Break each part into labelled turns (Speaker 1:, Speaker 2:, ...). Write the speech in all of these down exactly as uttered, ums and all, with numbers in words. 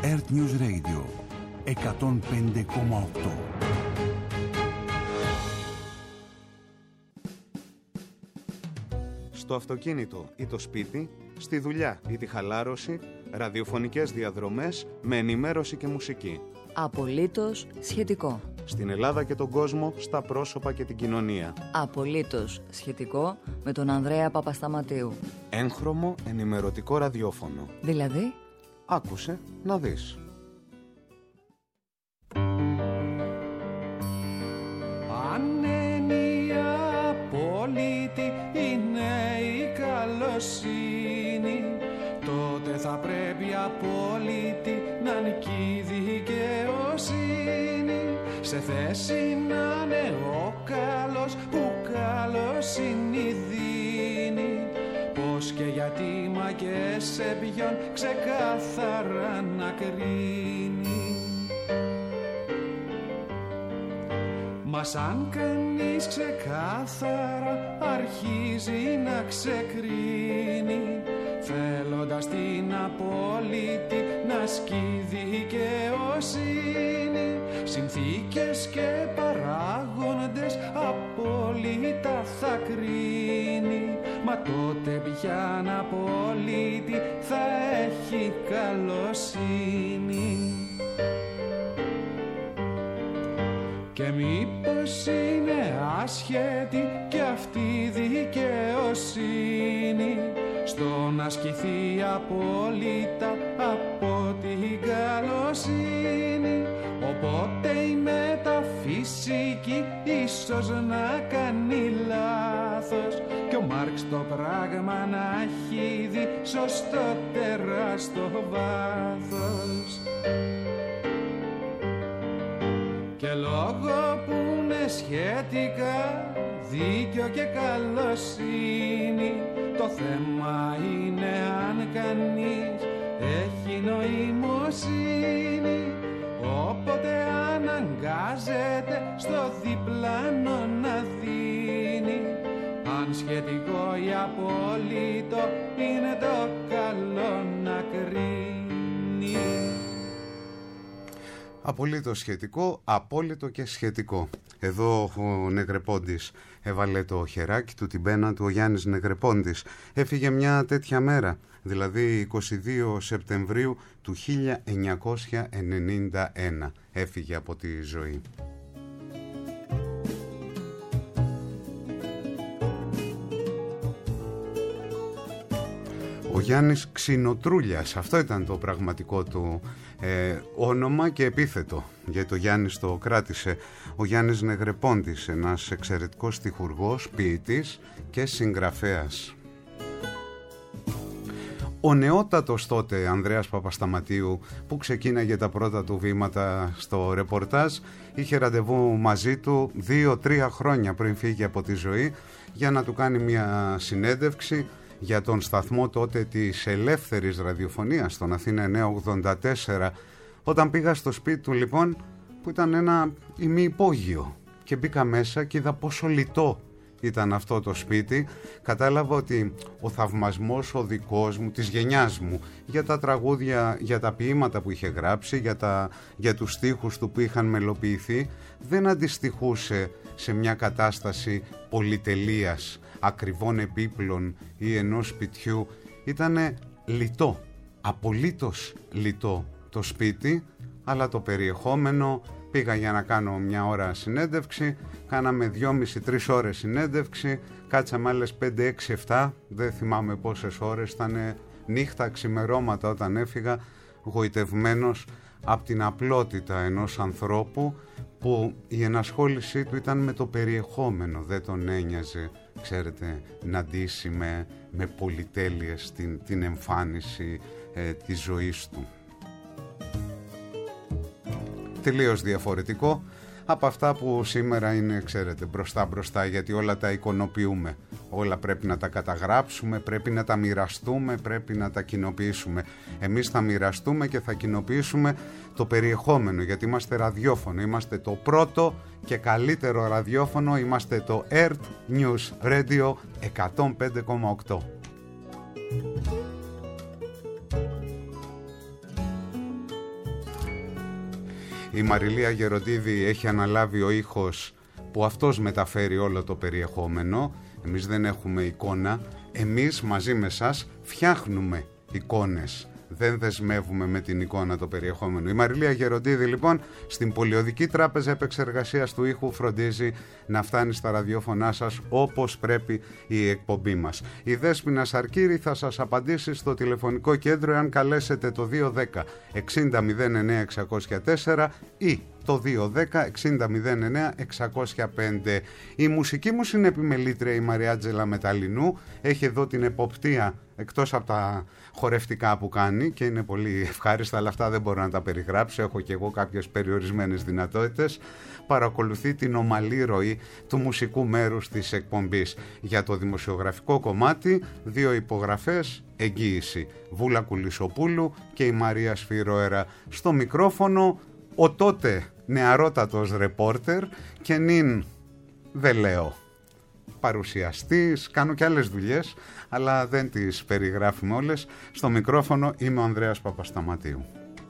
Speaker 1: Earth News Radio εκατόν πέντε κόμμα οκτώ.
Speaker 2: Στο αυτοκίνητο ή το σπίτι, στη δουλειά ή τη χαλάρωση, ραδιοφωνικές διαδρομές με ενημέρωση και μουσική.
Speaker 3: Απολύτως σχετικό.
Speaker 2: Στην Ελλάδα και τον κόσμο, στα πρόσωπα και την κοινωνία.
Speaker 3: Απολύτως σχετικό με τον Ανδρέα Παπασταματίου.
Speaker 2: Έγχρωμο ενημερωτικό ραδιόφωνο.
Speaker 3: Δηλαδή,
Speaker 2: άκουσε να δεις.
Speaker 4: Αν είναι η απόλυτη είναι η καλοσύνη, τότε θα πρέπει απόλυτη να νικεί δικαιοσύνη. Σε θέση να είναι ο καλός που καλοσύνη δίνει, πως και γιατί μα και σε ποιον ξεκάθαρα να κρίνει. Μα σαν κανείς ξεκάθαρα αρχίζει να ξεκρίνει, θέλοντας την απόλυτη να ασκεί δικαιοσύνη, συνθήκες και παράγοντες απόλυτα θα κρίνει, μα τότε πια απόλυτη θα έχει καλοσύνη. Και μήπως είναι άσχετη κι αυτή η δικαιοσύνη, στο να ασκηθεί απόλυτα από την καλοσύνη. Οπότε η μεταφυσική ίσως να κάνει λάθος και ο Μάρξ το πράγμα να έχει δει σωστότερα στο βάθος. Και λόγω που είναι σχετικά δίκαιο και καλοσύνη, το θέμα είναι αν κανείς έχει νοημοσύνη. Όποτε αναγκάζεται στο διπλάνο να δίνει, αν σχετικό ή απόλυτο είναι το καλό να κρίνει.
Speaker 2: Απολύτως σχετικό, απόλυτο και σχετικό. Εδώ ο Νεγρεπόντης έβαλε το χεράκι του, την πένα του, ο Γιάννης Νεγρεπόντης. Έφυγε μια τέτοια μέρα, δηλαδή εικοστή δεύτερη Σεπτεμβρίου του χίλια εννιακόσια ενενήντα ένα. Έφυγε από τη ζωή. Ο Γιάννης Ξινοτρούλιας, αυτό ήταν το πραγματικό του ε, όνομα και επίθετο, γιατί το Γιάννης το κράτησε. Ο Γιάννης Νεγρεπόντης, ένας εξαιρετικός στιχουργός, ποιητής και συγγραφέας. Ο νεότατος τότε Ανδρέας Παπασταματίου, που ξεκίναγε τα πρώτα του βήματα στο ρεπορτάζ, είχε ραντεβού μαζί του δύο-τρία χρόνια πριν φύγει από τη ζωή για να του κάνει μια συνέντευξη για τον σταθμό τότε της ελεύθερης ραδιοφωνίας, στον Αθήνα εννιακόσια ογδόντα τέσσερα. Όταν πήγα στο σπίτι του λοιπόν, που ήταν ένα ημιυπόγειο, και μπήκα μέσα και είδα πόσο λιτό ήταν αυτό το σπίτι, κατάλαβα ότι ο θαυμασμός ο δικός μου, της γενιάς μου, για τα τραγούδια, για τα ποίηματα που είχε γράψει, για, τα, για τους στίχους του που είχαν μελοποιηθεί, δεν αντιστοιχούσε σε μια κατάσταση πολυτελείας, ακριβών επίπλων ή ενός σπιτιού. Ήτανε λιτό, απολύτως λιτό το σπίτι, αλλά το περιεχόμενο. Πήγα για να κάνω μια ώρα συνέντευξη, κάναμε δυόμιση τρεις ώρες συνέντευξη, κάτσαμε άλλες πέντε έξι επτά, δεν θυμάμαι πόσες ώρες, ήταν νύχτα, ξημερώματα όταν έφυγα, γοητευμένος από την απλότητα ενός ανθρώπου που η ενασχόλησή του ήταν με το περιεχόμενο, δεν τον ένοιαζε, ξέρετε, να ντύσει με, με πολυτέλειες την, την εμφάνιση ε, της ζωής του. Τελείως διαφορετικό από αυτά που σήμερα είναι, ξέρετε, μπροστά μπροστά, γιατί όλα τα εικονοποιούμε, όλα πρέπει να τα καταγράψουμε, πρέπει να τα μοιραστούμε, πρέπει να τα κοινοποιήσουμε. Εμείς θα μοιραστούμε και θα κοινοποιήσουμε το περιεχόμενο, γιατί είμαστε ραδιόφωνο, είμαστε το πρώτο και καλύτερο ραδιόφωνο, είμαστε το Earth News Radio εκατόν πέντε κόμμα οκτώ. Η Μαριλία Γεροντίδη έχει αναλάβει ο ήχος που αυτός μεταφέρει όλο το περιεχόμενο. Εμείς δεν έχουμε εικόνα, εμείς μαζί με σας φτιάχνουμε εικόνες. Δεν δεσμεύουμε με την εικόνα το περιεχόμενο. Η Μαριλία Γεροντίδη λοιπόν στην Πολιοδική Τράπεζα Επεξεργασίας του Ήχου φροντίζει να φτάνει στα ραδιόφωνά σας όπως πρέπει η εκπομπή μας. Η Δέσποινα Σαρκύρη θα σας απαντήσει στο τηλεφωνικό κέντρο εάν καλέσετε το δύο ένα μηδέν εξήντα μηδέν εννέα εξακόσια τέσσερα ή το δύο ένα εξήντα μηδέν εννέα εξακόσια πέντε. Η μουσική μου συνεπιμελήτρια η Μαριάτζελα Μεταλλινού έχει εδώ την εποπτεία εκτός από τα χορευτικά που κάνει και είναι πολύ ευχάριστα, αλλά αυτά δεν μπορώ να τα περιγράψω, έχω και εγώ κάποιες περιορισμένες δυνατότητες. Παρακολουθεί την ομαλή ροή του μουσικού μέρους της εκπομπής. Για το δημοσιογραφικό κομμάτι δύο υπογραφές, εγγύηση, Βούλα Κουλισοπούλου και η Μαρία Σφυροέρα. Στο μικρόφωνο ο τότε νεαρότατος ρεπόρτερ και νυν δεν λέω παρουσιαστής, κάνω και άλλες δουλειές αλλά δεν τις περιγράφουμε όλες. Στο μικρόφωνο είμαι ο Ανδρέας Παπασταματίου.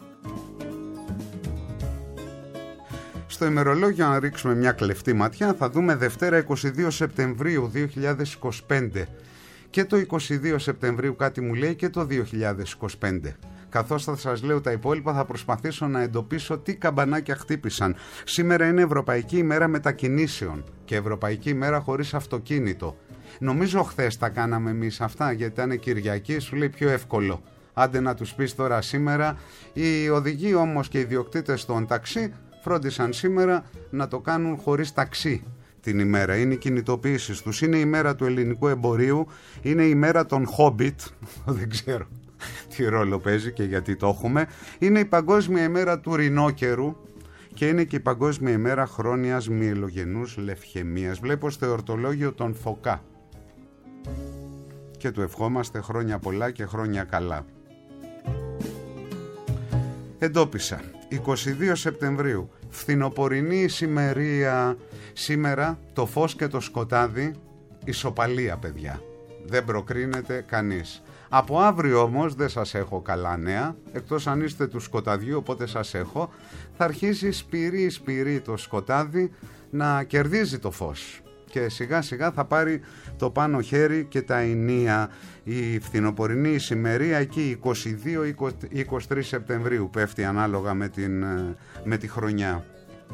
Speaker 2: Στο ημερολόγιο, αν ρίξουμε μια κλεφτή ματιά, θα δούμε Δευτέρα εικοστή δεύτερη Σεπτεμβρίου δύο χιλιάδες είκοσι πέντε. Και το εικοστή δεύτερη Σεπτεμβρίου κάτι μου λέει και το δύο χιλιάδες είκοσι πέντε. Καθώς θα σας λέω τα υπόλοιπα, θα προσπαθήσω να εντοπίσω τι καμπανάκια χτύπησαν. Σήμερα είναι Ευρωπαϊκή ημέρα μετακινήσεων και Ευρωπαϊκή ημέρα χωρίς αυτοκίνητο. Νομίζω χθες τα κάναμε εμείς αυτά, γιατί ήταν Κυριακή, σου λέει πιο εύκολο. Άντε να τους πεις τώρα σήμερα. Οι οδηγοί όμως και οι ιδιοκτήτες των ταξί φρόντισαν σήμερα να το κάνουν χωρίς ταξί την ημέρα. Είναι οι κινητοποιήσεις τους. Είναι η μέρα του ελληνικού εμπορίου. Είναι η μέρα των Hobbit. Δεν ξέρω τι ρόλο παίζει και γιατί το έχουμε. Είναι η Παγκόσμια ημέρα του ρινόκερου και είναι και η Παγκόσμια ημέρα χρόνιας μυελογενούς λευχαιμίας. Βλέπω στο εορτολόγιο τον Φωκά και του ευχόμαστε χρόνια πολλά και χρόνια καλά. Εντόπισα εικοστή δεύτερη Σεπτεμβρίου, φθινοπορεινή ησημερία. Σήμερα το φως και το σκοτάδι ισοπαλία, παιδιά, δεν προκρίνεται κανείς. Από αύριο όμως δεν σας έχω καλά νέα, εκτός αν είστε του σκοταδιού, οπότε σας έχω. Θα αρχίσει σπυρί σπυρί το σκοτάδι να κερδίζει το φως και σιγά σιγά θα πάρει το πάνω χέρι και τα ενία. Η φθινοπορεινή ησημερία εκεί εικοστή δεύτερη εικοστή τρίτη Σεπτεμβρίου πέφτει ανάλογα με, την, με τη χρονιά.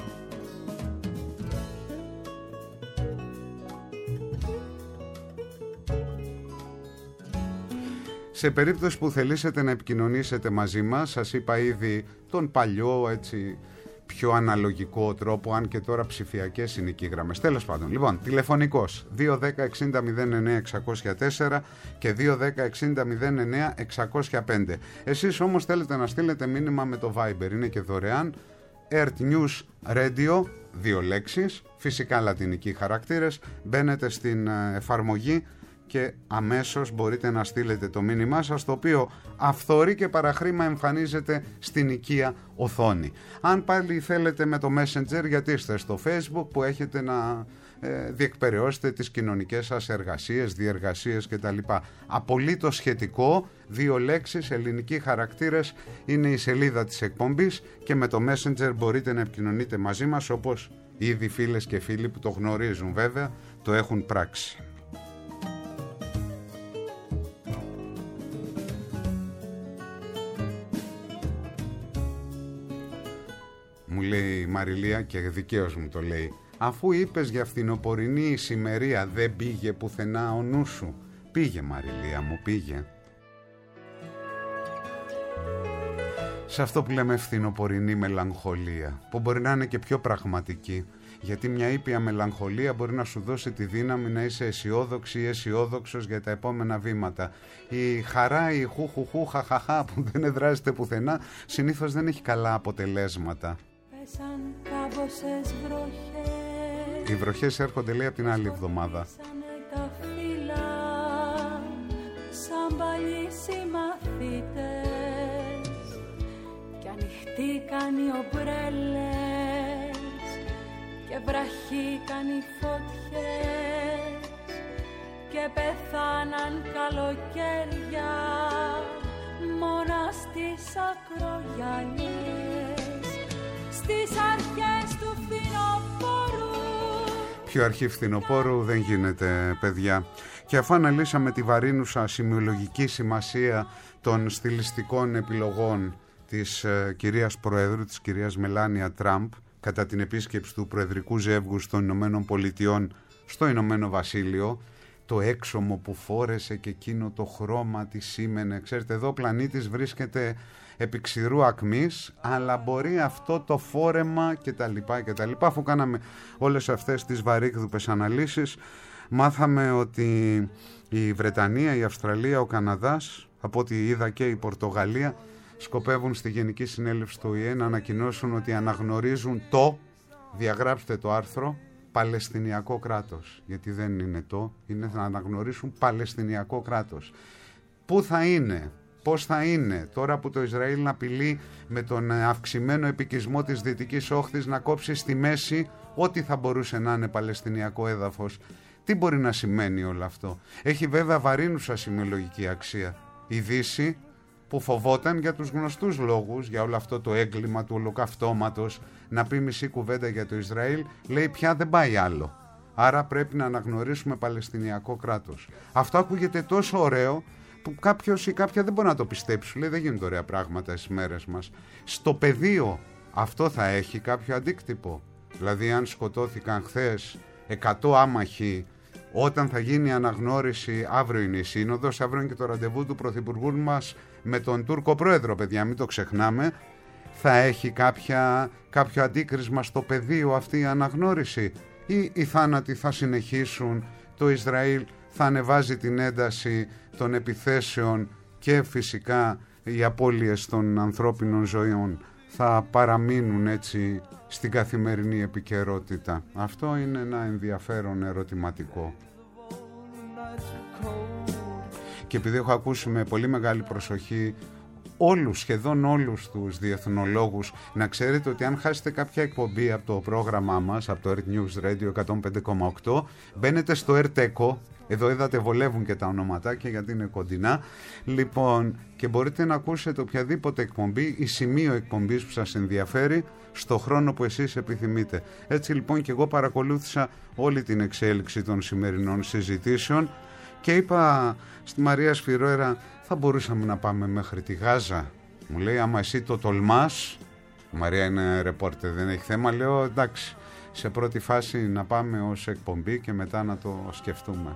Speaker 2: Σε περίπτωση που θελήσετε να επικοινωνήσετε μαζί μας, σας είπα ήδη τον παλιό έτσι πιο αναλογικό τρόπο, αν και τώρα ψηφιακές είναι οι γραμμές. Τέλος πάντων, λοιπόν, τηλεφωνικός δύο ένα εξήντα μηδέν εννέα εξακόσια τέσσερα και δύο ένα εξήντα μηδέν εννέα εξακόσια πέντε. Εσείς όμως θέλετε να στείλετε μήνυμα με το Viber, είναι και δωρεάν. Earth News Radio, δύο λέξεις, φυσικά λατινικοί χαρακτήρες. Μπαίνετε στην εφαρμογή και αμέσως μπορείτε να στείλετε το μήνυμά σας, το οποίο αυθορή και παραχρήμα εμφανίζεται στην οικία οθόνη. Αν πάλι θέλετε με το Messenger, γιατί είστε στο Facebook που έχετε να ε, διεκπεραιώσετε τις κοινωνικές σας εργασίες, διεργασίες κτλ. Απολύτως σχετικό, δύο λέξεις, ελληνικοί χαρακτήρες, είναι η σελίδα της εκπομπής και με το Messenger μπορείτε να επικοινωνείτε μαζί μας, όπως ήδη φίλες και φίλοι που το γνωρίζουν βέβαια, το έχουν πράξει. Μου λέει η Μαριλία και δικαίως μου το λέει, αφού είπες για φθινοπορεινή ησημερία δεν πήγε πουθενά ο νους σου? Πήγε, Μαριλία μου, πήγε. Σε αυτό που λέμε φθινοπορεινή μελαγχολία, που μπορεί να είναι και πιο πραγματική, γιατί μια ήπια μελαγχολία μπορεί να σου δώσει τη δύναμη να είσαι αισιόδοξη ή αισιόδοξος για τα επόμενα βήματα. Η χαρά, η χουχουχού, χαχαχά που δεν εδράζεται πουθενά, συνήθως δεν έχει καλά αποτελέσματα. Οι βροχές έρχονται, λέει, από την άλλη εβδομάδα.
Speaker 5: Τα φύλλα, σαν παλιοί συμμαθητές, κι ανοιχτήκαν οι ομπρέλες και βραχήκαν οι φωτιές και πεθάναν καλοκαίρια μόνα στις ακρογιαλιές. στις αρχές του φθινοπόρου.
Speaker 2: Πιο αρχή φθινοπόρου δεν γίνεται, παιδιά. Και αφού αναλύσαμε τη βαρύνουσα σημειολογική σημασία των στιλιστικών επιλογών της ε, κυρίας Προέδρου, της κυρίας Μελάνια Τραμπ, κατά την επίσκεψη του προεδρικού ζεύγους των Ηνωμένων Πολιτειών στο Ηνωμένο Βασίλειο, το έξωμο που φόρεσε και εκείνο το χρώμα τη σήμαινε. Ξέρετε, εδώ ο πλανήτης βρίσκεται επί ξηρού ακμής, αλλά μπορεί αυτό το φόρεμα κτλ. κτλ. Αφού κάναμε όλες αυτές τις βαρύγδουπες αναλύσεις, μάθαμε ότι η Βρετανία, η Αυστραλία, ο Καναδάς, από ό,τι είδα και η Πορτογαλία, σκοπεύουν στη Γενική Συνέλευση του Ο Η Ε να ανακοινώσουν ότι αναγνωρίζουν το, διαγράψτε το άρθρο, Παλαιστινιακό κράτος. Γιατί δεν είναι το, είναι να αναγνωρίσουν Παλαιστινιακό κράτος. Πού θα είναι, πώς θα είναι, τώρα που το Ισραήλ απειλεί με τον αυξημένο επικισμό της Δυτικής Όχθης να κόψει στη μέση ό,τι θα μπορούσε να είναι Παλαιστινιακό έδαφος. Τι μπορεί να σημαίνει όλο αυτό? Έχει βέβαια βαρύνουσα σημειολογική αξία. Η Δύση, που φοβόταν για τους γνωστούς λόγους, για όλο αυτό το έγκλημα του ολοκαυτώματος, να πει μισή κουβέντα για το Ισραήλ, λέει πια δεν πάει άλλο. Άρα πρέπει να αναγνωρίσουμε Παλαιστινιακό κράτος. Αυτό ακούγεται τόσο ωραίο που κάποιος ή κάποια δεν μπορεί να το πιστέψει. Λέει δεν γίνονται ωραία πράγματα στις μέρες μας. Στο πεδίο αυτό θα έχει κάποιο αντίκτυπο? Δηλαδή αν σκοτώθηκαν χθες εκατό άμαχοι, όταν θα γίνει η αναγνώριση, αύριο είναι η σύνοδος, αύριο είναι και το ραντεβού του Πρωθυπουργού μας με τον Τούρκο Πρόεδρο, παιδιά, μην το ξεχνάμε, θα έχει κάποια, κάποιο αντίκρισμα στο πεδίο αυτή η αναγνώριση, ή οι θάνατοι θα συνεχίσουν, το Ισραήλ θα ανεβάζει την ένταση των επιθέσεων και φυσικά οι απώλειες των ανθρώπινων ζωών θα παραμείνουν έτσι στην καθημερινή επικαιρότητα? Αυτό είναι ένα ενδιαφέρον ερωτηματικό. Και επειδή έχω ακούσει με πολύ μεγάλη προσοχή όλους, σχεδόν όλους τους διεθνολόγους, να ξέρετε ότι αν χάσετε κάποια εκπομπή από το πρόγραμμά μας, από το Earth News Radio εκατόν πέντε κόμμα οκτώ, μπαίνετε στο Erteco. Εδώ είδατε βολεύουν και τα ονοματάκια γιατί είναι κοντινά. Λοιπόν, και μπορείτε να ακούσετε οποιαδήποτε εκπομπή ή σημείο εκπομπής που σας ενδιαφέρει στο χρόνο που εσείς επιθυμείτε. Έτσι λοιπόν και εγώ παρακολούθησα όλη την εξέλιξη των σημερινών συζητήσεων και είπα στη Μαρία Σφυρόερα, θα μπορούσαμε να πάμε μέχρι τη Γάζα? Μου λέει, άμα εσύ το τολμάς, η Μαρία είναι ρεπόρτερ, δεν έχει θέμα. Λέω, εντάξει, σε πρώτη φάση να πάμε ως εκπομπή και μετά να το σκεφτούμε.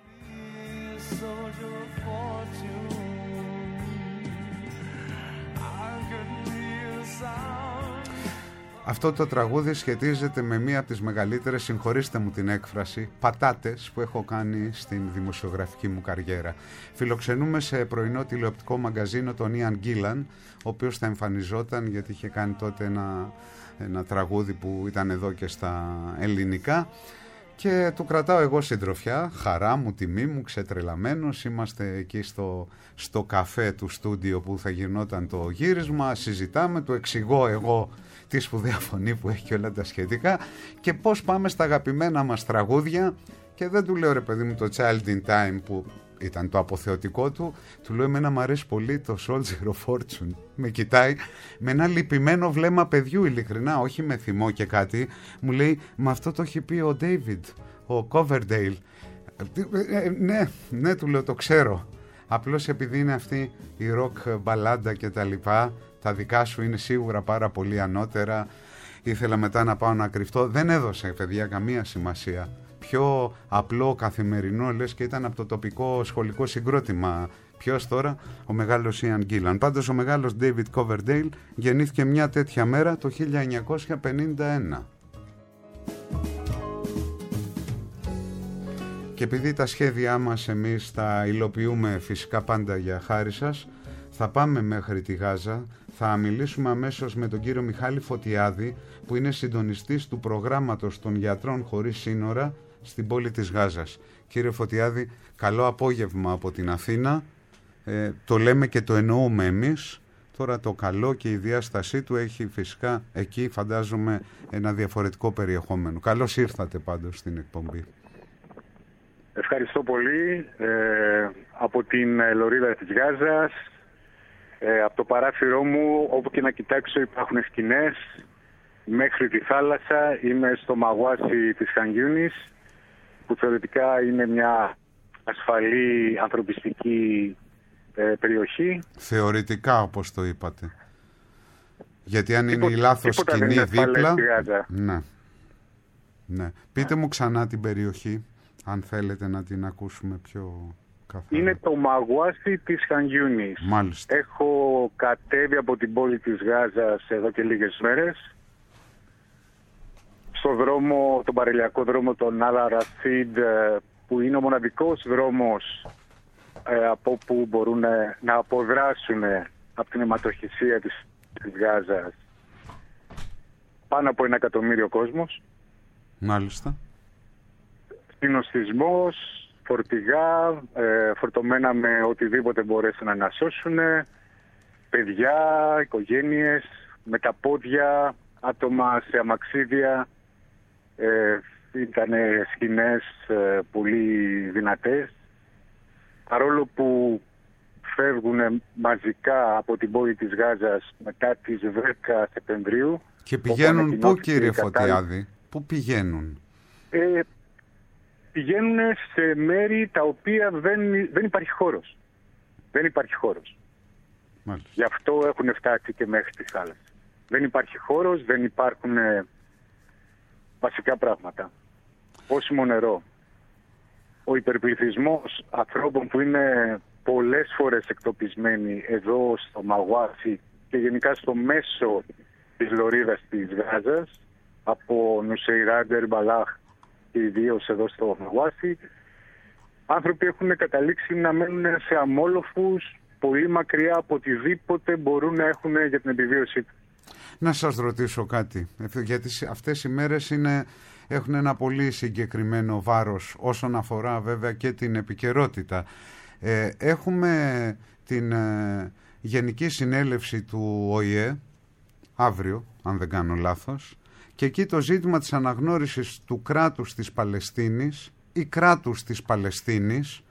Speaker 2: Αυτό το τραγούδι σχετίζεται με μία από τις μεγαλύτερες, συγχωρήστε μου την έκφραση, πατάτες που έχω κάνει στην δημοσιογραφική μου καριέρα. Φιλοξενούμε σε πρωινό τηλεοπτικό μαγκαζίνο τον Ιαν Γκίλαν, ο οποίος θα εμφανιζόταν γιατί είχε κάνει τότε ένα, ένα τραγούδι που ήταν εδώ και στα ελληνικά. Και του κρατάω εγώ συντροφιά, χαρά μου, τιμή μου, ξετρελαμένος. Είμαστε εκεί στο, στο καφέ του στούντιο που θα γινόταν το γύρισμα, συζητάμε, του εξηγώ εγώ τη σπουδαία φωνή που έχει και όλα τα σχετικά και πώς πάμε στα αγαπημένα μας τραγούδια. Και δεν του λέω, ρε παιδί μου, το Child in Time που ήταν το αποθεωτικό του, του λέω, εμένα μου αρέσει πολύ το Soldier of Fortune. Με κοιτάει με ένα λυπημένο βλέμμα παιδιού, ειλικρινά, όχι με θυμό και κάτι. Μου λέει, μα αυτό το έχει πει ο David, ο Coverdale. Ε, ναι, ναι, του λέω, το ξέρω. Απλώς επειδή είναι αυτή η ροκ μπαλάντα και τα λοιπά, τα δικά σου είναι σίγουρα πάρα πολύ ανώτερα. Ήθελα μετά να πάω να κρυφτώ. Δεν έδωσε, παιδιά, καμία σημασία. Πιο απλό, καθημερινό, λες και ήταν από το τοπικό σχολικό συγκρότημα. Ποιος τώρα? Ο μεγάλος Ιαν Γκίλαν. Πάντως ο μεγάλος David Coverdale γεννήθηκε μια τέτοια μέρα το χίλια εννιακόσια πενήντα ένα. Και επειδή τα σχέδιά μας εμείς τα υλοποιούμε φυσικά πάντα για χάρη σας, θα πάμε μέχρι τη Γάζα, θα μιλήσουμε αμέσως με τον κύριο Μιχάλη Φωτιάδη, που είναι συντονιστής του προγράμματος των Γιατρών Χωρίς Σύνορα στην πόλη της Γάζας. Κύριε Φωτιάδη, καλό απόγευμα από την Αθήνα. Ε, το λέμε και το εννοούμε εμείς. Τώρα το καλό και η διάστασή του έχει φυσικά εκεί, φαντάζομαι, ένα διαφορετικό περιεχόμενο. Καλώς ήρθατε πάντως στην εκπομπή.
Speaker 6: Ευχαριστώ πολύ. Ε, από την λωρίδα της Γάζας, ε, από το παράθυρό μου, όπου και να κοιτάξω υπάρχουν σκηνές, μέχρι τη θάλασσα. Είμαι στο Μαγουάσι της Χαν Γιούνις, που θεωρητικά είναι μια ασφαλή ανθρωπιστική ε, περιοχή.
Speaker 2: Θεωρητικά, όπως το είπατε. Γιατί αν είναι η λάθος σκηνή δίπλα... Ναι. Ναι. Πείτε μου ξανά την περιοχή, αν θέλετε να την ακούσουμε πιο καθαρά.
Speaker 6: Είναι το Μαγουάσι της Χαν Γιούνις.
Speaker 2: Μάλιστα.
Speaker 6: Έχω κατέβει από την πόλη της Γάζας εδώ και λίγες μέρες. Στο δρόμο, τον παραλιακό δρόμο, τον Αλ Ρασίντ, που είναι ο μοναδικός δρόμος ε, από όπου μπορούν να αποδράσουν από την αιματοχυσία της, της Γάζας πάνω από ένα εκατομμύριο κόσμος.
Speaker 2: Μάλιστα.
Speaker 6: Συνοστισμός, φορτηγά, ε, φορτωμένα με οτιδήποτε μπορέσουν να σώσουν, παιδιά, οικογένειες, με τα πόδια, άτομα σε αμαξίδια. Ε, ήταν σκηνές ε, πολύ δυνατές. Παρόλο που φεύγουν μαζικά από την πόλη της Γάζας μετά τις δέκα Σεπτεμβρίου.
Speaker 2: Και πηγαίνουν πού, κύριε Φωτιάδη, πού πηγαίνουν?
Speaker 6: Ε, πηγαίνουν σε μέρη τα οποία δεν, δεν υπάρχει χώρος. Δεν υπάρχει χώρος.
Speaker 2: Μάλιστα.
Speaker 6: Γι' αυτό έχουν φτάσει και μέχρι τη θάλασσα. Δεν υπάρχει χώρος, δεν υπάρχουν ε, βασικά πράγματα. Πόσιμο νερό. Ο υπερπληθυσμός ανθρώπων που είναι πολλές φορές εκτοπισμένοι εδώ στο Μαγουάσι και γενικά στο μέσο της λωρίδας της Γάζας, από Νουσεϊράντε, Ερμπαλάχ και ιδίως εδώ στο Μαγουάσι, άνθρωποι έχουν καταλήξει να μένουν σε αμόλοφους πολύ μακριά από οτιδήποτε μπορούν να έχουν για την επιβίωσή τους.
Speaker 2: Να σας ρωτήσω κάτι, γιατί αυτές οι μέρες είναι, έχουν ένα πολύ συγκεκριμένο βάρος όσον αφορά βέβαια και την επικαιρότητα. Ε, έχουμε την ε, Γενική Συνέλευση του Ο Η Ε αύριο, αν δεν κάνω λάθος, και εκεί το ζήτημα της αναγνώρισης του κράτους της Παλαιστίνης ή κράτους της Παλαιστίνης,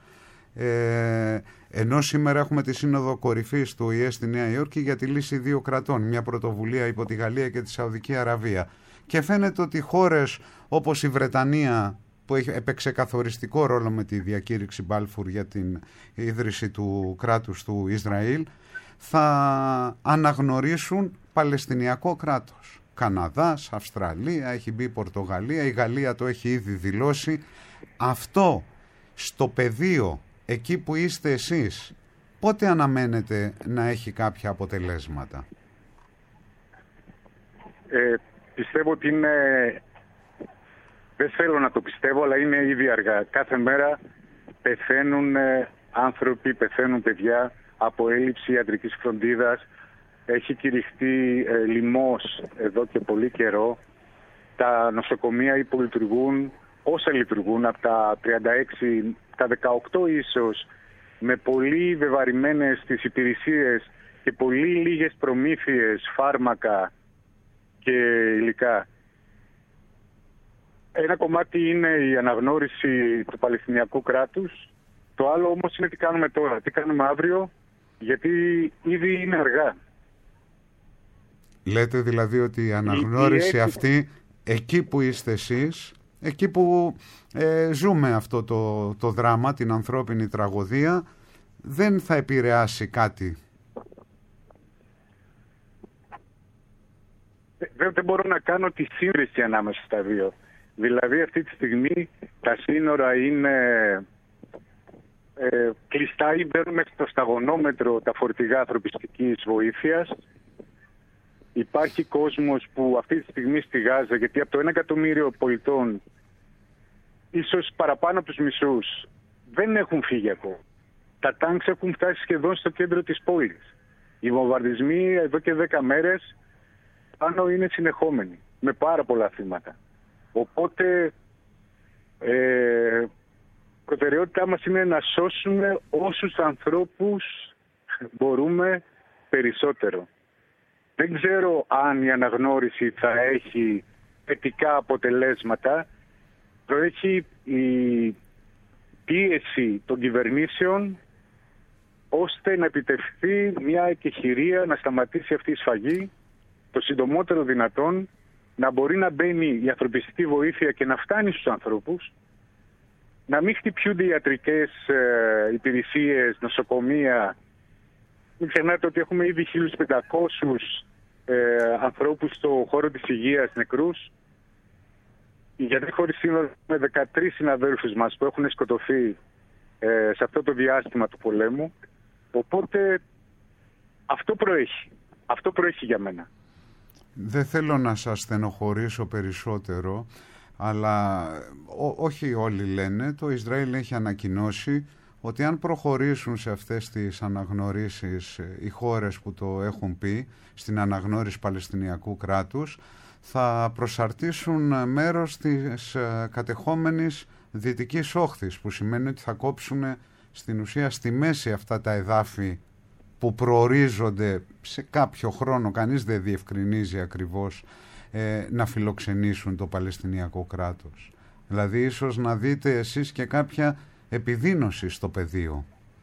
Speaker 2: ε, ενώ σήμερα έχουμε τη Σύνοδο Κορυφής του Ο Η Ε στη Νέα Υόρκη για τη λύση δύο κρατών, μια πρωτοβουλία υπό τη Γαλλία και τη Σαουδική Αραβία. Και φαίνεται ότι χώρες όπως η Βρετανία, που έχει έπαιξε καθοριστικό ρόλο με τη διακήρυξη Μπάλφουρ για την ίδρυση του κράτους του Ισραήλ, θα αναγνωρίσουν Παλαιστινιακό κράτος. Καναδάς, Αυστραλία, έχει μπει η Πορτογαλία, η Γαλλία το έχει ήδη δηλώσει. Αυτό στο πεδίο, εκεί που είστε εσείς, πότε αναμένετε να έχει κάποια αποτελέσματα?
Speaker 6: Ε, πιστεύω ότι είναι... Δεν θέλω να το πιστεύω, αλλά είναι ήδη αργά. Κάθε μέρα πεθαίνουν άνθρωποι, πεθαίνουν παιδιά από έλλειψη ιατρικής φροντίδας. Έχει κηρυχτεί ε, λοιμός εδώ και πολύ καιρό. Τα νοσοκομεία υπολειτουργούν, όσα λειτουργούν, από τα τριάντα έξι, τα δεκαοκτώ ίσως, με πολύ βεβαρημένες τις υπηρεσίες και πολύ λίγες προμήθειες, φάρμακα και υλικά. Ένα κομμάτι είναι η αναγνώριση του Παλαιστινιακού κράτους. Το άλλο όμως είναι τι κάνουμε τώρα, τι κάνουμε αύριο, γιατί ήδη είναι αργά.
Speaker 2: Λέτε δηλαδή ότι η αναγνώριση η... αυτή, εκεί που είστε εσείς, εκεί που ε, ζούμε αυτό το, το δράμα, την ανθρώπινη τραγωδία, δεν θα επηρεάσει κάτι?
Speaker 6: Δεν, δεν μπορώ να κάνω τη σύγκριση ανάμεσα στα δύο. Δηλαδή αυτή τη στιγμή τα σύνορα είναι ε, κλειστά ή μπαίνουν μέχρι το σταγονόμετρο τα φορτηγά ανθρωπιστικής βοήθειας. Υπάρχει κόσμος που αυτή τη στιγμή στη Γάζα, γιατί από το ένα εκατομμύριο πολιτών ίσως παραπάνω από τους μισούς δεν έχουν φύγει ακόμα. Τα τάγκς έχουν φτάσει σχεδόν στο κέντρο της πόλης. Οι βομβαρδισμοί εδώ και δέκα μέρες πάνω είναι συνεχόμενοι, με πάρα πολλά θύματα. Οπότε ε, προτεραιότητά μας είναι να σώσουμε όσους ανθρώπους μπορούμε περισσότερο. Δεν ξέρω αν η αναγνώριση θα έχει θετικά αποτελέσματα. Προέχει η πίεση των κυβερνήσεων ώστε να επιτευχθεί μια εκεχηρία, να σταματήσει αυτή η σφαγή το συντομότερο δυνατόν να μπορεί να μπαίνει η ανθρωπιστική βοήθεια και να φτάνει στους ανθρώπους, να μην χτυπιούνται ιατρικές ε, υπηρεσίες, νοσοκομεία. Μην ξεχνάτε ότι έχουμε ήδη χίλιους πεντακόσιους ε, ανθρώπους στο χώρο της υγείας νεκρούς. Οι γιατροί χωρίς σύνορα με δεκατρείς συναδέλφους μας που έχουν σκοτωθεί ε, σε αυτό το διάστημα του πολέμου. Οπότε αυτό προέχει. Αυτό προέχει για μένα.
Speaker 2: Δεν θέλω να σας στενοχωρήσω περισσότερο, αλλά ό, όχι όλοι λένε, το Ισραήλ έχει ανακοινώσει ότι αν προχωρήσουν σε αυτές τις αναγνωρίσεις οι χώρες που το έχουν πει, στην αναγνώριση Παλαιστινιακού κράτους, θα προσαρτήσουν μέρος της κατεχόμενης δυτικής όχθης, που σημαίνει ότι θα κόψουν στην ουσία στη μέση αυτά τα εδάφη που προορίζονται σε κάποιο χρόνο, κανείς δεν διευκρινίζει ακριβώς, ε, να φιλοξενήσουν το Παλαιστινιακό κράτος. Δηλαδή ίσως να δείτε εσείς και κάποια επιδείνωση στο πεδίο.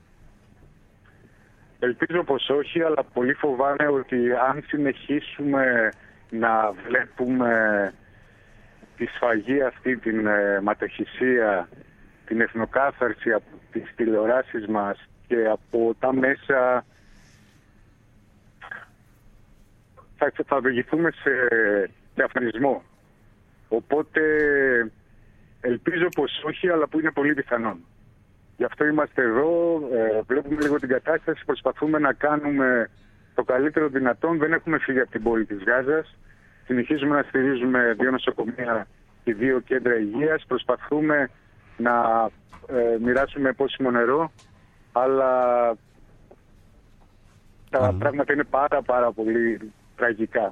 Speaker 6: Ελπίζω πως όχι, αλλά πολύ φοβάμαι ότι αν συνεχίσουμε να βλέπουμε τη σφαγή αυτή, την ε, ματοχυσία, την εθνοκάθαρση από τις τηλεοράσεις μας και από τα μέσα, θα, θα οδηγηθούμε σε, σε αφανισμό. Οπότε ελπίζω πως όχι, αλλά που είναι πολύ πιθανόν. Γι' αυτό είμαστε εδώ, ε, βλέπουμε λίγο την κατάσταση, προσπαθούμε να κάνουμε το καλύτερο δυνατόν. Δεν έχουμε φύγει από την πόλη της Γάζας. Συνεχίζουμε να στηρίζουμε δύο νοσοκομεία και δύο κέντρα υγείας. Προσπαθούμε να ε, μοιράσουμε πόσιμο νερό, αλλά τα mm. πράγματα είναι πάρα πάρα πολύ τραγικά.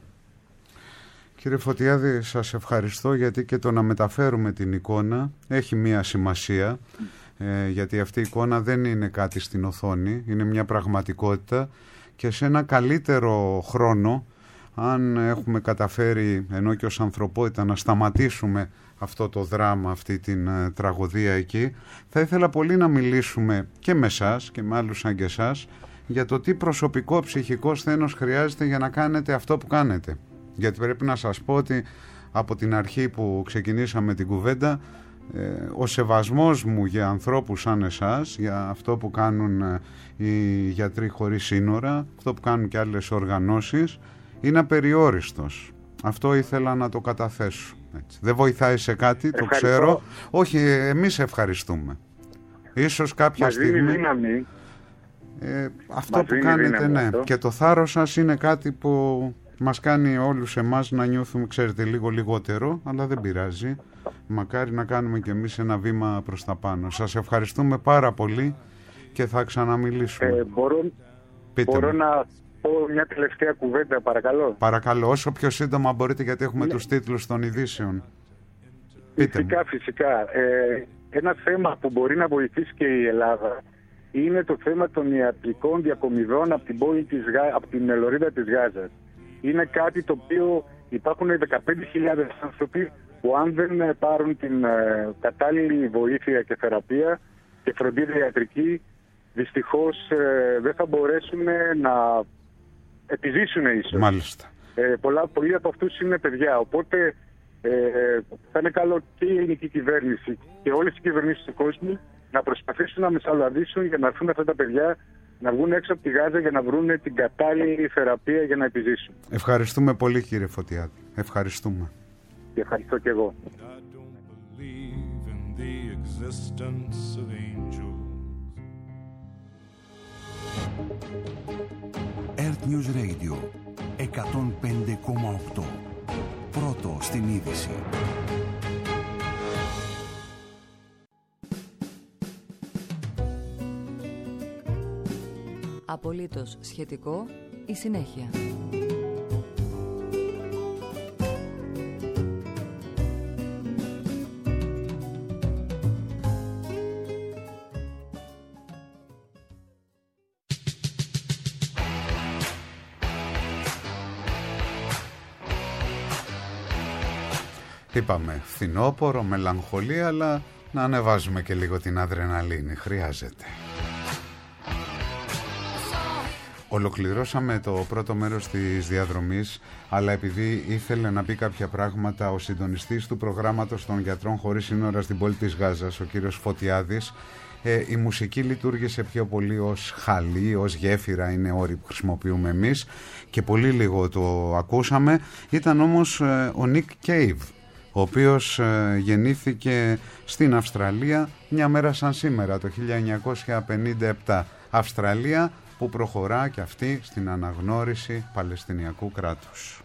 Speaker 2: Κύριε Φωτιάδη, σας ευχαριστώ, γιατί και το να μεταφέρουμε την εικόνα έχει μία σημασία, ε, γιατί αυτή η εικόνα δεν είναι κάτι στην οθόνη, είναι μια πραγματικότητα, και σε ένα καλύτερο χρόνο, αν έχουμε καταφέρει ενώ και ως ανθρωπότητα να σταματήσουμε αυτό το δράμα, αυτή την ε, τραγωδία εκεί, θα ήθελα πολύ να μιλήσουμε και με εσάς και με άλλους σαν και εσάς για το τι προσωπικό ψυχικό σθένος χρειάζεται για να κάνετε αυτό που κάνετε. Γιατί πρέπει να σας πω ότι από την αρχή που ξεκινήσαμε την κουβέντα, ε, ο σεβασμός μου για ανθρώπους σαν εσάς, για αυτό που κάνουν ε, οι γιατροί χωρίς σύνορα, αυτό που κάνουν και άλλες οργανώσεις, είναι απεριόριστος. Αυτό ήθελα να το καταθέσω. Έτσι. Δεν βοηθάει σε κάτι, το
Speaker 6: Ευχαριστώ.
Speaker 2: ξέρω. Όχι, εμείς ευχαριστούμε. Ίσως κάποια
Speaker 6: Μας
Speaker 2: στιγμή...
Speaker 6: δίνει δύναμη.
Speaker 2: Ε, αυτό
Speaker 6: Μας
Speaker 2: που
Speaker 6: δίνει
Speaker 2: κάνετε,
Speaker 6: δύναμη
Speaker 2: ναι.
Speaker 6: αυτό.
Speaker 2: Και το θάρρος σας είναι κάτι που μας κάνει όλους εμάς να νιώθουμε, ξέρετε, λίγο λιγότερο, αλλά δεν πειράζει. Μακάρι να κάνουμε κι εμείς ένα βήμα προς τα πάνω. Σας ευχαριστούμε πάρα πολύ και θα ξαναμιλήσουμε.
Speaker 6: Ε, μπορώ
Speaker 2: Πείτε
Speaker 6: μπορώ
Speaker 2: μου.
Speaker 6: να πω μια τελευταία κουβέντα, παρακαλώ.
Speaker 2: Παρακαλώ, όσο πιο σύντομα μπορείτε, γιατί έχουμε
Speaker 6: Ναι.
Speaker 2: τους τίτλους των ειδήσεων. Πείτε μου.
Speaker 6: Φυσικά, φυσικά. Ε, ένα θέμα που μπορεί να βοηθήσει και η Ελλάδα είναι το θέμα των ιατρικών διακομιδών από την, πόλη της, από την λωρίδα της Γάζας. Είναι κάτι το οποίο υπάρχουν δεκαπέντε χιλιάδες άνθρωποι που αν δεν πάρουν την ε, κατάλληλη βοήθεια και θεραπεία και φροντίδα ιατρική, δυστυχώς ε, δεν θα μπορέσουν να επιζήσουν ίσως.
Speaker 2: Μάλιστα.
Speaker 6: Ε, πολλά, πολλοί από αυτούς είναι παιδιά, οπότε ε, θα είναι καλό και η ελληνική κυβέρνηση και όλες οι κυβερνήσεις του κόσμου να προσπαθήσουν να μεσαλλαδίσουν για να έρθουν αυτά τα παιδιά να βγουν έξω από τη Γάζα για να βρουν την κατάλληλη θεραπεία για να επιζήσουν.
Speaker 2: Ευχαριστούμε πολύ, κύριε Φωτιάδη. Ευχαριστούμε.
Speaker 6: Και ευχαριστώ και εγώ.
Speaker 1: Earth News Radio εκατόν πέντε κόμμα οκτώ. Πρώτο στην είδηση.
Speaker 3: Απολύτως σχετικό, η συνέχεια.
Speaker 2: Είπαμε φθινόπορο, μελαγχολία, αλλά να ανεβάζουμε και λίγο την αδρεναλίνη. Χρειάζεται. Ολοκληρώσαμε το πρώτο μέρος της διαδρομής, αλλά επειδή ήθελε να πει κάποια πράγματα ο συντονιστής του προγράμματος των Γιατρών Χωρίς Σύνορα στην πόλη της Γάζας, ο κύριος Φωτιάδης, ε, η μουσική λειτουργήσε πιο πολύ ως χαλί, ως γέφυρα, είναι όροι που χρησιμοποιούμε εμείς, και πολύ λίγο το ακούσαμε. Ήταν όμως ε, ο Nick Cave, ο οποίος ε, γεννήθηκε στην Αυστραλία μια μέρα σαν σήμερα, το χίλια εννιακόσια πενήντα επτά. Αυστραλία που προχωρά και αυτή στην αναγνώριση Παλαιστινιακού κράτους.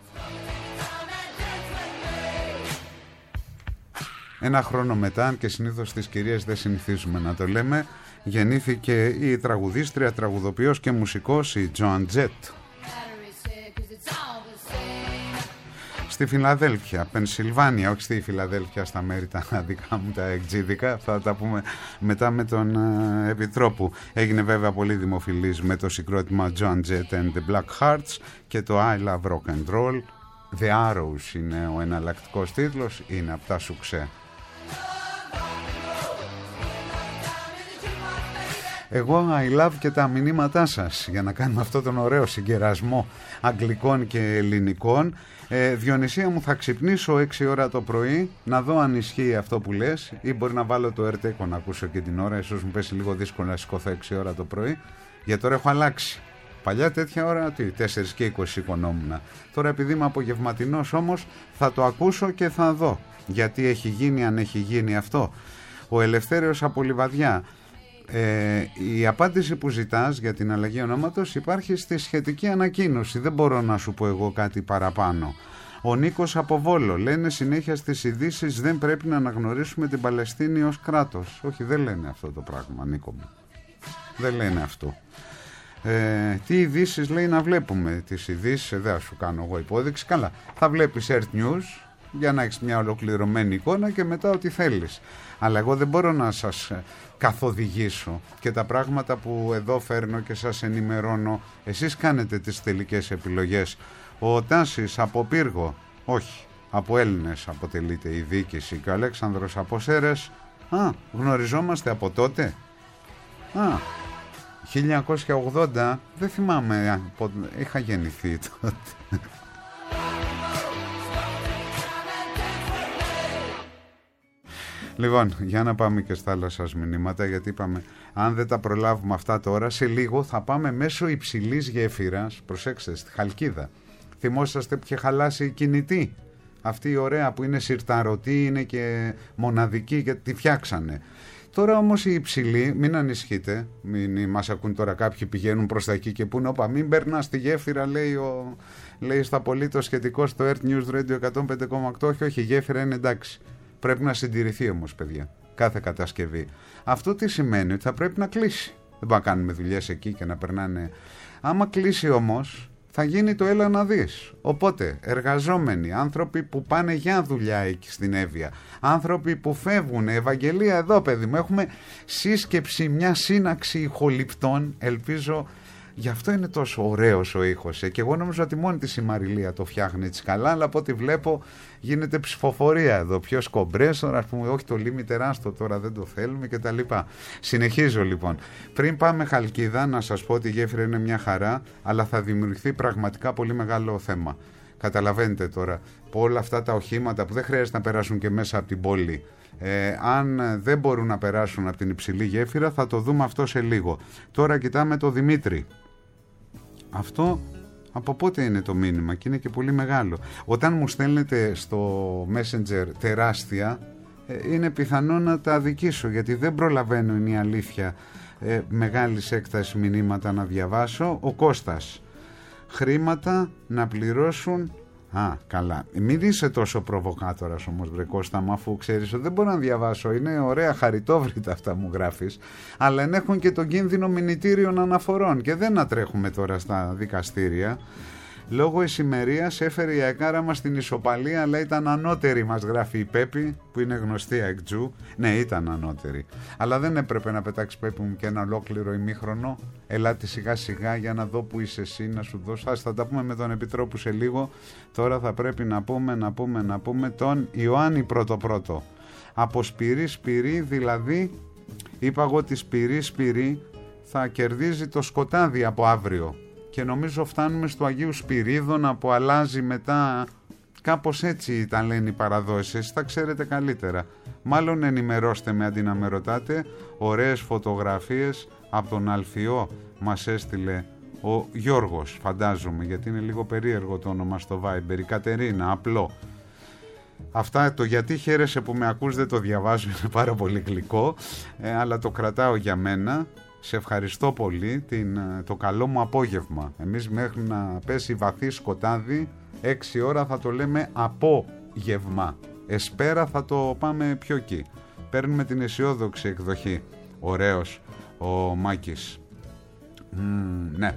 Speaker 2: Ένα χρόνο μετά, αν και συνήθως τις κυρίες δεν συνηθίζουμε να το λέμε, γεννήθηκε η τραγουδίστρια, τραγουδοποιός και μουσικός η Joan Jett. Στη Φιλαδέλφια, Πενσιλβάνια, όχι στη Φιλαδέλφια στα μέρη τα δικά μου τα εκτζίδικα, αυτά θα τα πούμε μετά με τον uh, Επιτρόπου. Έγινε βέβαια πολύ δημοφιλής με το συγκρότημα Joan Jett and the Black Hearts και το I Love Rock and Roll. The Arrows είναι ο εναλλακτικός τίτλος, είναι από τα σουξέ. Εγώ I love και τα μηνύματά σας για να κάνουμε αυτό τον ωραίο συγκερασμό αγγλικών και ελληνικών. ε, Διονυσία μου, θα ξυπνήσω έξι ώρα το πρωί να δω αν ισχύει αυτό που λες, ή μπορεί να βάλω το Ερτέκο να ακούσω και την ώρα. Ίσως μου πέσει λίγο δύσκολο να σηκωθώ έξι ώρα το πρωί, γιατί τώρα έχω αλλάξει. Παλιά τέτοια ώρα τι, τέσσερα και είκοσι σηκωνόμουν. Τώρα επειδή είμαι απογευματινός όμως θα το ακούσω και θα δω γιατί έχει γίνει, αν έχει γίνει αυτό. Ο Ελευθέριος από Λιβαδιά. Ε, η απάντηση που ζητάς για την αλλαγή ονόματος υπάρχει στη σχετική ανακοίνωση. Δεν μπορώ να σου πω εγώ κάτι παραπάνω. Ο Νίκος από Βόλο. Λένε συνέχεια στις ειδήσεις δεν πρέπει να αναγνωρίσουμε την Παλαιστίνη ως κράτος. Όχι, δεν λένε αυτό το πράγμα, Νίκο μου. Δεν λένε αυτό. Ε, τι ειδήσεις λέει να βλέπουμε? Τις ειδήσεις δεν θα σου κάνω εγώ υπόδειξη. Καλά, θα βλέπεις Earth News για να έχεις μια ολοκληρωμένη εικόνα και μετά ό,τι θέλεις. Αλλά εγώ δεν μπορώ να σας καθοδηγήσω και τα πράγματα που εδώ φέρνω και σας ενημερώνω, εσείς κάνετε τις τελικές επιλογές. Ο Τάσης από Πύργο, όχι, από Έλληνες αποτελείται η διοίκηση, και ο Αλέξανδρος από Σέρες. Α, γνωριζόμαστε από τότε. Α, χίλια εννιακόσια ογδόντα, δεν θυμάμαι, είχα γεννηθεί τότε. Λοιπόν, για να πάμε και στα άλλα σας μηνύματα, γιατί είπαμε, αν δεν τα προλάβουμε αυτά τώρα, σε λίγο θα πάμε μέσω υψηλής γέφυρας, προσέξτε, στη Χαλκίδα. Θυμόσαστε που είχε χαλάσει η κινητή, αυτή η ωραία που είναι συρταρωτή, είναι και μοναδική γιατί τη φτιάξανε. Τώρα όμως η υψηλή, μην ανησυχείτε, μην μας ακούν τώρα κάποιοι πηγαίνουν προς τα εκεί και πούνε, όπα μην περνά στη γέφυρα, λέει, ο, λέει στο απολύτως σχετικό στο Earth News Radio εκατόν πέντε κόμμα οκτώ, όχι, όχι, η γέφυρα είναι εντάξει. Πρέπει να συντηρηθεί όμως, παιδιά, κάθε κατασκευή. Αυτό τι σημαίνει? Ότι θα πρέπει να κλείσει. Δεν μπορούμε να κάνουμε δουλειές εκεί και να περνάνε. Άμα κλείσει όμως, θα γίνει το έλα να δεις. Οπότε, εργαζόμενοι, άνθρωποι που πάνε για δουλειά εκεί στην Εύβοια, άνθρωποι που φεύγουν, Ευαγγελία εδώ, παιδί μου, έχουμε σύσκεψη, μια σύναξη ηχοληπτών, ελπίζω. Γι' αυτό είναι τόσο ωραίος ο ήχος. Ε. Και εγώ νομίζω ότι μόνη της η Μαριλία το φτιάχνει έτσι καλά, αλλά από ό,τι βλέπω γίνεται ψηφοφορία εδώ. Ποιο κομπρέσορ, ας πούμε, όχι το λίμι τεράστιο τώρα δεν το θέλουμε κτλ. Συνεχίζω λοιπόν. Πριν πάμε Χαλκίδα, να σας πω ότι η γέφυρα είναι μια χαρά, αλλά θα δημιουργηθεί πραγματικά πολύ μεγάλο θέμα. Καταλαβαίνετε τώρα, που όλα αυτά τα οχήματα που δεν χρειάζεται να περάσουν και μέσα από την πόλη, Ε, αν δεν μπορούν να περάσουν από την υψηλή γέφυρα, θα το δούμε αυτό σε λίγο. Τώρα κοιτάμε το Δημήτρη. Αυτό από πότε είναι το μήνυμα? Και είναι και πολύ μεγάλο. Όταν μου στέλνετε στο Messenger τεράστια, ε, είναι πιθανό να τα αδικήσω, γιατί δεν προλαβαίνω, είναι η αλήθεια, ε, μεγάλης έκτασης μηνύματα να διαβάσω. Ο Κώστας, χρήματα να πληρώσουν. Α, καλά. Μην είσαι τόσο προβοκάτορας όμως, βρε Κώστα, μα αφού ξέρεις ότι δεν μπορώ να διαβάσω. Είναι ωραία, χαριτόβριτα αυτά μου γράφεις, αλλά ενέχουν και τον κίνδυνο μηνυτήριων αναφορών και δεν να τρέχουμε τώρα στα δικαστήρια. Λόγω ησημερίας έφερε η Αεκάρα μας την ισοπαλία, αλλά ήταν ανώτερη, μας γράφει η Πέπη, που είναι γνωστή αεκτζού. Ναι, ήταν ανώτερη. Αλλά δεν έπρεπε να πετάξει, Πέπη μου, και ένα ολόκληρο ημίχρονο. Ελάτε σιγά σιγά για να δω που είσαι εσύ, να σου δώσω. Ας θα τα πούμε με τον Επιτρόπου σε λίγο. Τώρα θα πρέπει να πούμε, να πούμε, να πούμε τον Ιωάννη πρώτο πρώτο. Από Σπυρί Σπυρί, δηλαδή, είπα εγώ ότι Σπυρί Σπυρί θα κερδίζει το σκοτάδι από αύριο. και νομίζω φτάνουμε στο Αγίου Σπυρίδωνα που αλλάζει μετά. Κάπως έτσι τα λένε οι παραδόσεις. Εσείς τα ξέρετε καλύτερα. Μάλλον ενημερώστε με αντί να με ρωτάτε. Ωραίες φωτογραφίες από τον Αλφιό μας έστειλε ο Γιώργος, φαντάζομαι, γιατί είναι λίγο περίεργο το όνομα στο Viber. Η Κατερίνα, απλό. Αυτά, το γιατί χαίρεσαι που με ακούς δεν το διαβάζω, είναι πάρα πολύ γλυκό, ε, αλλά το κρατάω για μένα. Σε ευχαριστώ πολύ, την, το καλό μου απόγευμα. Εμείς μέχρι να πέσει βαθύ σκοτάδι, έξι ώρα θα το λέμε απόγευμα. Εσπέρα θα το πάμε πιο εκεί. Παίρνουμε την αισιόδοξη εκδοχή. Ωραίος ο Μάκης. Mm, ναι.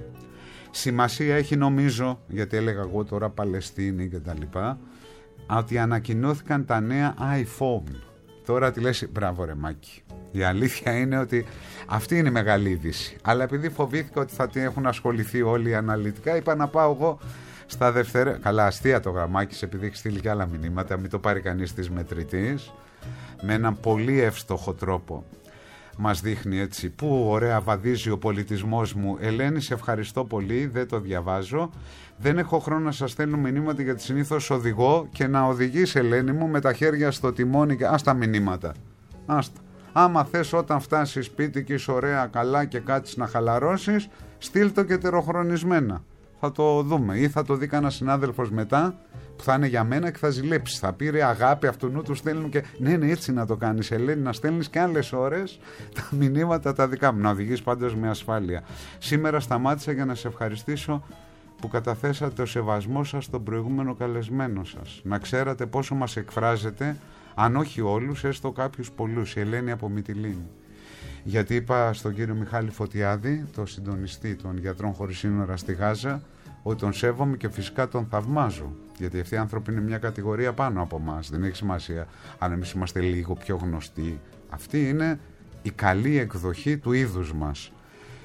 Speaker 2: Σημασία έχει, νομίζω, γιατί έλεγα εγώ τώρα Παλαιστίνη και τα λοιπά, ότι ανακοινώθηκαν τα νέα iPhone. Τώρα τι λες, μπράβο ρε Μάκη. Η αλήθεια είναι ότι αυτή είναι η μεγάλη είδηση. Αλλά επειδή φοβήθηκα ότι θα την έχουν ασχοληθεί όλοι αναλυτικά, είπα να πάω εγώ στα δευτερεύοντα. Καλά, αστεία το γραμμάκι, επειδή έχει στείλει και άλλα μηνύματα, μην το πάρει κανείς της μετρητής. Με έναν πολύ εύστοχο τρόπο μας δείχνει έτσι που ωραία βαδίζει ο πολιτισμός μου. Ελένη, σε ευχαριστώ πολύ, δεν το διαβάζω. Δεν έχω χρόνο να σας στέλνω μηνύματα γιατί συνήθως οδηγώ και να οδηγείς, Ελένη μου, με τα χέρια στο τιμόνι και άστα μηνύματα. Άστα. Άμα θες όταν φτάσεις σπίτι και είσαι ωραία καλά και κάτσεις να χαλαρώσεις, στείλ το και τεροχρονισμένα. Θα το δούμε. Ή θα το δει κανένα συνάδελφος μετά που θα είναι για μένα και θα ζηλέψει. Θα πει ρε αγάπη, αυτού νου του στέλνουν και. Ναι, ναι, έτσι να το κάνεις, Ελένη, να στέλνεις και άλλες ώρες τα μηνύματα τα δικά μου. Να οδηγείς πάντως με ασφάλεια. Σήμερα σταμάτησα για να σε ευχαριστήσω που καταθέσατε το σεβασμό σας στον προηγούμενο καλεσμένο σας. Να ξέρατε πόσο μας εκφράζετε, αν όχι όλους, έστω κάποιους πολλούς. Η Ελένη από Μυτιλήνη. Γιατί είπα στον κύριο Μιχάλη Φωτιάδη, το συντονιστή των Γιατρών Χωρίς Σύνορα στη Γάζα, ότι τον σέβομαι και φυσικά τον θαυμάζω. Γιατί αυτοί οι άνθρωποι είναι μια κατηγορία πάνω από εμάς. Δεν έχει σημασία αν εμείς είμαστε λίγο πιο γνωστοί. Αυτή είναι η καλή εκδοχή του είδους μας.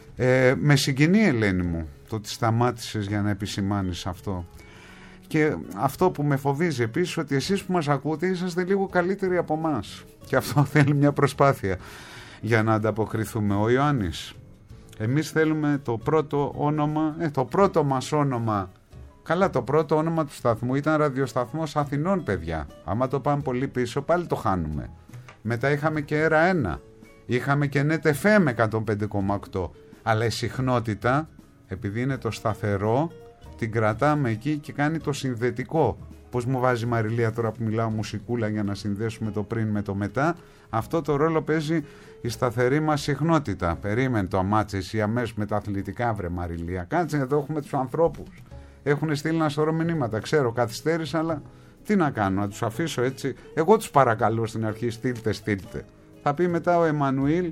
Speaker 2: Ε, με συγκινεί, Ελένη μου, το ότι σταμάτησες για να επισημάνεις αυτό. Και αυτό που με φοβίζει επίσης, ότι εσείς που μας ακούτε είσαστε λίγο καλύτεροι από εμάς. Και αυτό θέλει μια προσπάθεια για να ανταποκριθούμε. Ο Ιωάννης, εμείς θέλουμε το πρώτο όνομα, ε, το πρώτο μας όνομα. Καλά, το πρώτο όνομα του σταθμού ήταν ραδιοσταθμός Αθηνών, παιδιά. Άμα το πάμε πολύ πίσω πάλι το χάνουμε. Μετά είχαμε και Έρα ένα, είχαμε και Net εφ εμ εκατόν πέντε κόμμα οκτώ. Αλλά η συχνότητα, επειδή είναι το σταθερό, την κρατάμε εκεί και κάνει το συνδετικό. Πώς μου βάζει η Μαριλία τώρα που μιλάω μουσικούλα για να συνδέσουμε το πριν με το μετά. Αυτό το ρόλο παίζει η σταθερή μας συχνότητα. Περίμενε το αμάτσε εσύ αμέσως με τα αθλητικά, βρε Μαριλία. Κάτσε, εδώ έχουμε τους ανθρώπους. Έχουν στείλει ένα σωρό μηνύματα. Ξέρω, καθυστέρησα, αλλά τι να κάνω, να τους αφήσω έτσι. Εγώ τους παρακαλώ στην αρχή, στείλτε, στείλτε. Θα πει μετά ο Εμμανουήλ,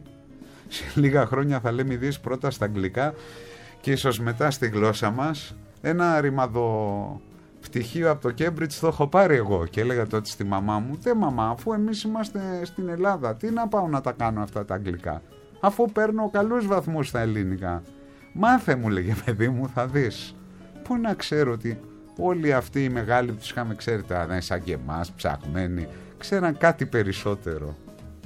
Speaker 2: σε λίγα χρόνια θα λέμε ειδήσεις πρώτα στα αγγλικά και ίσως μετά στη γλώσσα μας. Ένα ρημαδο πτυχίο από το Cambridge το έχω πάρει εγώ και έλεγα τότε στη μαμά μου, δε μαμά, αφού εμείς είμαστε στην Ελλάδα, τι να πάω να τα κάνω αυτά τα αγγλικά, αφού παίρνω καλούς βαθμούς στα ελληνικά. Μάθε, μου λέγε, παιδί μου, θα δεις. Πού να ξέρω ότι όλοι αυτοί οι μεγάλοι που τους είχαμε, ξέρετε, αν είναι σαν και εμάς, ψαχμένοι, ξέραν κάτι περισσότερο.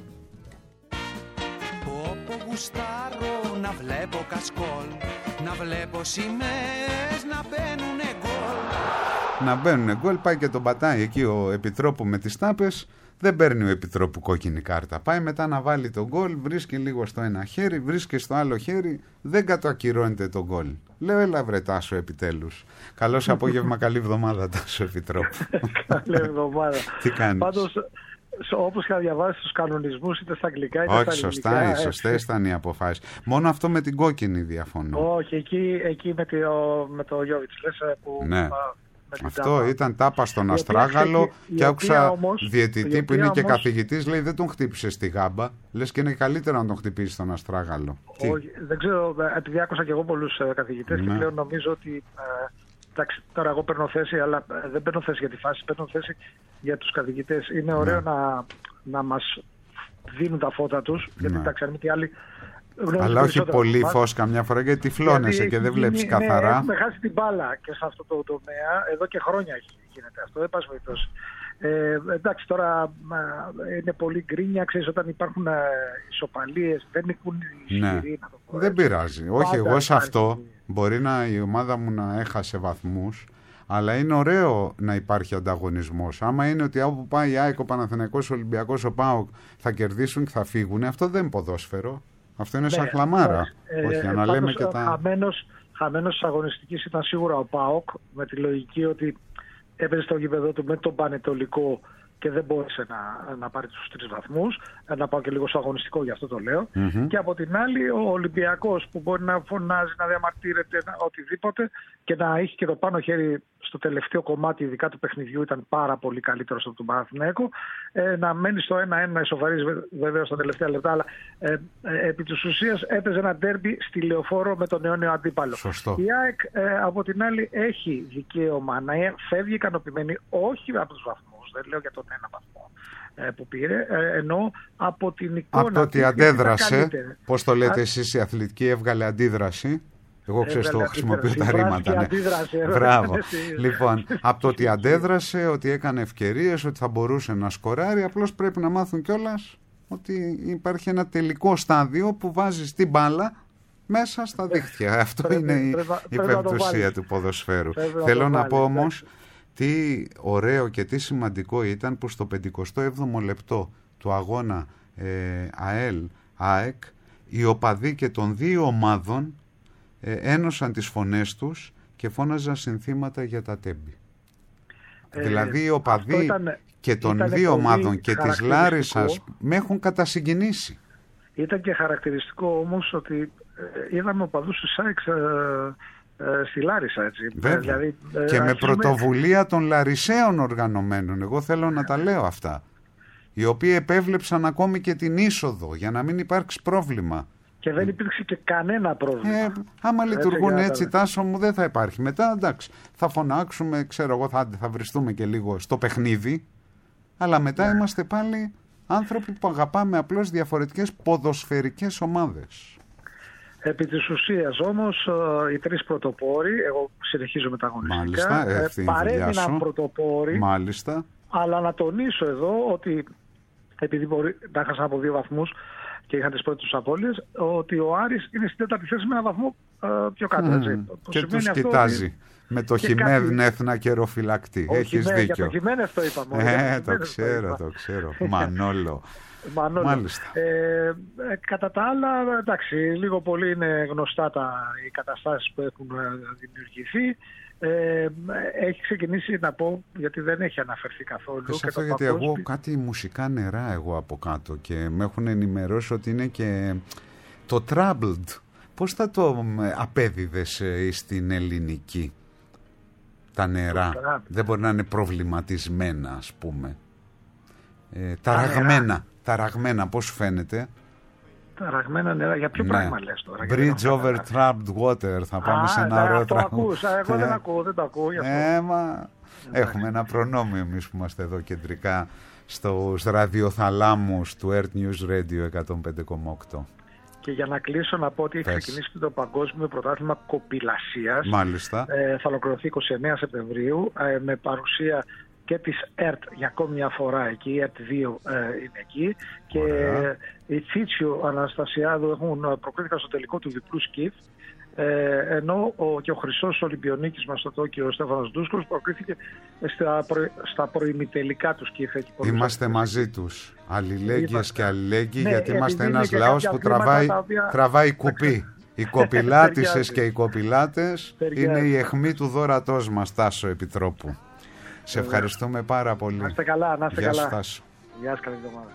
Speaker 4: Πόπο γουστάρω να βλέπω κασκόλ, να βλέπω σημαίες να μπαίνουνε γκολ.
Speaker 2: Να μπαίνουνε γκολ, πάει και τον πατάει εκεί ο επιτρόπου με τις τάπες. Δεν παίρνει ο επιτρόπου κόκκινη κάρτα. Πάει μετά να βάλει τον γκολ, βρίσκει λίγο στο ένα χέρι, βρίσκει στο άλλο χέρι, δεν κατοακυρώνεται τον γκολ. Λέω, έλα βρε Τάσο, επιτέλους. Καλώς απόγευμα, καλή εβδομάδα, Τάσο επιτρόπου.
Speaker 7: Καλή εβδομάδα.
Speaker 2: Τι κάνεις?
Speaker 7: Πάντως, όπως είχα διαβάσει τους κανονισμούς, είτε στα αγγλικά είτε
Speaker 2: όχι,
Speaker 7: στα ελληνικά.
Speaker 2: Όχι, σωστά, σωστές ήταν οι αποφάσεις. Μόνο αυτό με την κόκκινη διαφωνώ.
Speaker 7: Όχι, εκεί, εκεί με, το, με το Γιώβιτς, λες, που...
Speaker 2: Ναι. Αυτό
Speaker 7: τάπα.
Speaker 2: Ήταν τάπα στον Αστράγαλο και άκουσα
Speaker 7: όμως,
Speaker 2: διαιτητή που είναι
Speaker 7: όμως,
Speaker 2: και καθηγητής, λέει δεν τον χτύπησε στη γάμπα. Λες και είναι καλύτερο να τον χτυπήσει στον Αστράγαλο.
Speaker 7: Όχι, δεν ξέρω, επειδή άκουσα και εγώ πολλούς καθηγητές, ναι, και πλέον νομίζω ότι ε, εντάξει, τώρα εγώ παίρνω θέση, αλλά δεν παίρνω θέση για τη φάση, παίρνω θέση για τους καθηγητές. Είναι ωραίο, ναι, να, να μας δίνουν τα φώτα τους, γιατί
Speaker 2: ναι,
Speaker 7: εντάξει, αν μη τι άλλοι.
Speaker 2: Αλλά όχι πολύ φως καμιά φορά, γιατί τυφλώνεσαι και δεν βλέπεις καθαρά.
Speaker 7: Ναι, έχουμε χάσει την μπάλα και σε αυτό το τομέα. Εδώ και χρόνια γίνεται αυτό. Δεν πας βοηθός. Ε, εντάξει, τώρα είναι πολύ γκρίνια. Ξέρεις, όταν υπάρχουν ισοπαλίες, δεν νικούν οι ισχυροί.
Speaker 2: Ναι. Να το πω, δεν πειράζει. Όχι, εγώ σε αυτό, μπορεί να, η ομάδα μου να έχασε βαθμούς, αλλά είναι ωραίο να υπάρχει ανταγωνισμός. Άμα είναι ότι όπου πάει η ΑΕΚ, ο Παναθηναϊκός, ο Ολυμπιακός, ο ΠΑΟΚ θα κερδίσουν και θα φύγουν, αυτό δεν είναι ποδόσφαιρο. Αυτό είναι ναι, σαν χλαμάρα. Ε, Όχι, ε, να λέμε και τα...
Speaker 7: Χαμένος, χαμένος της αγωνιστικής ήταν σίγουρα ο ΠΑΟΚ, με τη λογική ότι έπαιζε στο γήπεδο του με τον Πανετολικό και δεν μπόρεσε να, να πάρει τους τρεις βαθμούς. Να πάω και λίγο στο αγωνιστικό, γι' αυτό το λέω. Mm-hmm. Και από την άλλη ο Ολυμπιακός, που μπορεί να φωνάζει, να διαμαρτύρεται, να, οτιδήποτε, και να έχει και το πάνω χέρι στο τελευταίο κομμάτι, ειδικά του παιχνιδιού, ήταν πάρα πολύ καλύτερος από τον Παναθηναϊκό. Ε, να μένει στο ένα ένα, να ισοφαρίζει βεβαίως στα τελευταία λεπτά, αλλά ε, ε, επί της ουσίας έπαιζε ένα ντέρμπι στη Λεωφόρο με τον αιώνιο αντίπαλο.
Speaker 2: Σωστό.
Speaker 7: Η ΑΕΚ ε, από την άλλη έχει δικαίωμα να φεύγει ικανοποιημένη, όχι από τους βαθμούς. Δεν λέω για τον ένα βαθμό ε, που πήρε, ε, ενώ από την εικόνα.
Speaker 2: Από το ότι αντέδρασε, πώς το λέτε εσείς, η αθλητική έβγαλε αντίδραση. Εγώ ξέρω το χρησιμοποιώ τα ρήματα. Ναι. Μπράβο. Λοιπόν, από το ότι αντέδρασε, ότι έκανε ευκαιρίες, ότι θα μπορούσε να σκοράρει, απλώς πρέπει να μάθουν κιόλας ότι υπάρχει ένα τελικό στάδιο που βάζεις την μπάλα μέσα στα δίχτυα. Αυτό πρέπει, είναι η, η πεμπτουσία του ποδοσφαίρου. Θέλω να, να, να πω όμως τι ωραίο και τι σημαντικό ήταν που στο πενηκοστό έβδομο λεπτό του αγώνα ε, ΑΕΛ ΑΕΚ οι οπαδοί και των δύο ομάδων ε, ένωσαν τις φωνές τους και φώναζαν συνθήματα για τα τέμπη. Ε, δηλαδή οι οπαδοί ήταν, και των δύο ομάδων και της Λάρισσας με έχουν κατασυγκινήσει.
Speaker 7: Ήταν και χαρακτηριστικό όμως ότι ε, είδαμε οπαδούς της ΑΕΚ ε, στη Λάρισα, έτσι. Δηλαδή,
Speaker 2: και ε, με πρωτοβουλία των Λαρισαίων οργανωμένων, εγώ θέλω να τα λέω αυτά, οι οποίοι επέβλεψαν ακόμη και την είσοδο για να μην υπάρξει πρόβλημα.
Speaker 7: Και δεν υπήρξε και κανένα πρόβλημα.
Speaker 2: Ε, άμα έτσι λειτουργούν έτσι, Τάσο μου, δεν θα υπάρχει. Μετά, εντάξει, θα φωνάξουμε, ξέρω εγώ, θα, θα βριστούμε και λίγο στο παιχνίδι, αλλά μετά ναι. είμαστε πάλι άνθρωποι που αγαπάμε απλώς διαφορετικές ποδοσφαιρικές ομάδες.
Speaker 7: Επί της ουσίας όμως οι τρεις πρωτοπόροι, εγώ συνεχίζω με τα αγωνιστικά,
Speaker 2: Μάλιστα,
Speaker 7: παρέμειναν πρωτοπόροι.
Speaker 2: Μάλιστα.
Speaker 7: Αλλά να τονίσω εδώ ότι επειδή μπορεί να έχασαν από δύο βαθμούς και είχαν τις πρώτες τους απώλειες, ότι ο Άρης είναι στην τέταρτη θέση με ένα βαθμό ε, πιο κάτω. Έτσι.
Speaker 2: Mm, και τους κοιτάζει ότι... με το χειμέδνεθνα καιροφυλακτή. Έχεις δίκιο. Για
Speaker 7: το χειμέδνεθ το είπαμε.
Speaker 2: Ε, το ξέρω, το ξέρω. Μανόλο.
Speaker 7: Μάλιστα. Ε, κατά τα άλλα, εντάξει, λίγο πολύ είναι γνωστά τα, οι καταστάσεις που έχουν δημιουργηθεί. Ε, έχει ξεκινήσει, να πω, γιατί δεν έχει αναφερθεί καθόλου.
Speaker 2: Και σε αυτό, γιατί παγκόσμιο... εγώ κάτι μουσικά νερά εγώ από κάτω και με έχουν ενημερώσει ότι είναι και το troubled. Πώς θα το απέδιδες στην ελληνική, τα νερά? Δεν μπορεί να είναι προβληματισμένα, ας πούμε. Ε, ταραγμένα. Ταραγμένα, πώς σου φαίνεται?
Speaker 7: Ταραγμένα νερά, για ποιο ναι. πράγμα λες τώρα?
Speaker 2: Bridge over trapped water, θα πάμε Α, σε ένα ωραίο τραγούδι.
Speaker 7: Το ακούς, εγώ δεν ακούω, δεν το ακούω. Γι' αυτό.
Speaker 2: Ε, μα... Έχουμε ένα προνόμιο εμείς που είμαστε εδώ κεντρικά στους ραδιοθαλάμους του Earth News Radio εκατόν πέντε κόμμα οκτώ.
Speaker 7: Και για να κλείσω να πω ότι έχει ξεκινήσει το Παγκόσμιο Πρωτάθλημα Κοπηλασίας.
Speaker 2: Μάλιστα.
Speaker 7: Ε, θα ολοκληρωθεί είκοσι εννέα Σεπτεμβρίου ε, με παρουσία και της ΕΡΤ για ακόμη μια φορά εκεί, η ΕΡΤ δύο ε, είναι εκεί. Και ε, η Τσίτσιο Αναστασιάδου έχουν προκρίθηκαν στο τελικό του διπλού σκιφ. Ε, ενώ ο, και ο Χρυσός Ολυμπιονίκης μας στο Τόκιο, ο Στέφανος Ντούσκος, προκρίθηκε στα, προ, στα προημιτελικά του σκιφ.
Speaker 2: Είμαστε μαζί τους, αλληλέγγυες και αλληλέγγυοι, ναι, γιατί είμαστε ένας λαός που τραβάει, οποία... τραβάει κουπί. Οι κοπηλάτισσες και οι κοπηλάτες είναι η αιχμή του δώρατός μας, Τάσο Επιτρόπου. Σε ευχαριστούμε πάρα πολύ.
Speaker 7: Να είστε καλά, να είστε
Speaker 2: Γεια
Speaker 7: καλά.
Speaker 2: Σου, Τάσο.
Speaker 7: Γεια σας, καλή εβδομάδα.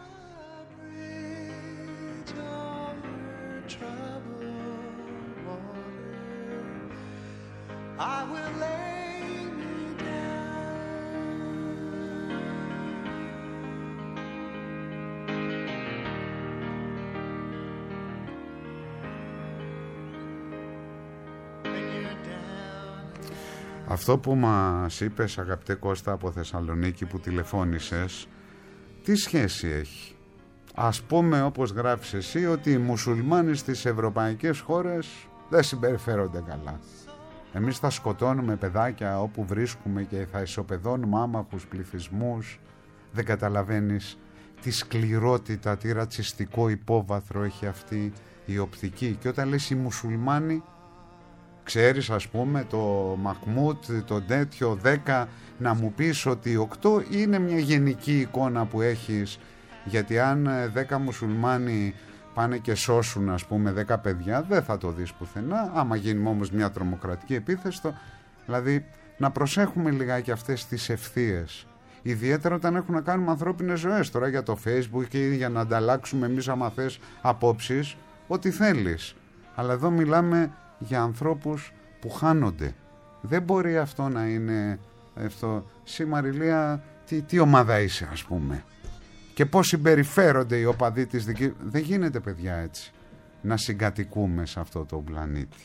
Speaker 2: Αυτό που μας είπες, αγαπητέ Κώστα, από Θεσσαλονίκη, που τηλεφώνησες, τι σχέση έχει? Ας πούμε, όπως γράφεις εσύ, ότι οι μουσουλμάνοι στις ευρωπαϊκές χώρες δεν συμπεριφέρονται καλά. Εμείς θα σκοτώνουμε παιδάκια όπου βρίσκουμε και θα ισοπεδώνουμε άμαχους πληθυσμούς. Δεν καταλαβαίνεις τι σκληρότητα, τι ρατσιστικό υπόβαθρο έχει αυτή η οπτική. Και όταν λες οι μουσουλμάνοι, Ξέρεις, ας πούμε, το Μαχμούτ, το τέτοιο δέκα, να μου πεις ότι οκτώ είναι μια γενική εικόνα που έχεις, γιατί αν δέκα μουσουλμάνοι πάνε και σώσουν, ας πούμε, δέκα παιδιά, δεν θα το δεις πουθενά. Άμα γίνει όμως μια τρομοκρατική επίθεση, το... δηλαδή να προσέχουμε λιγάκι αυτές τις ευθείες. Ιδιαίτερα όταν έχουν να κάνουμε ανθρώπινες ζωές. Τώρα για το Facebook και για να ανταλλάξουμε εμείς, άμα θες, απόψεις, ό,τι θέλεις. Αλλά εδώ μιλάμε για ανθρώπους που χάνονται. Δεν μπορεί αυτό να είναι αυτό. Συ Μαριλία, τι, τι ομάδα είσαι, ας πούμε, και πώς συμπεριφέρονται οι οπαδοί της δικής. Δεν γίνεται, παιδιά, έτσι να συγκατοικούμε σε αυτό το πλανήτη.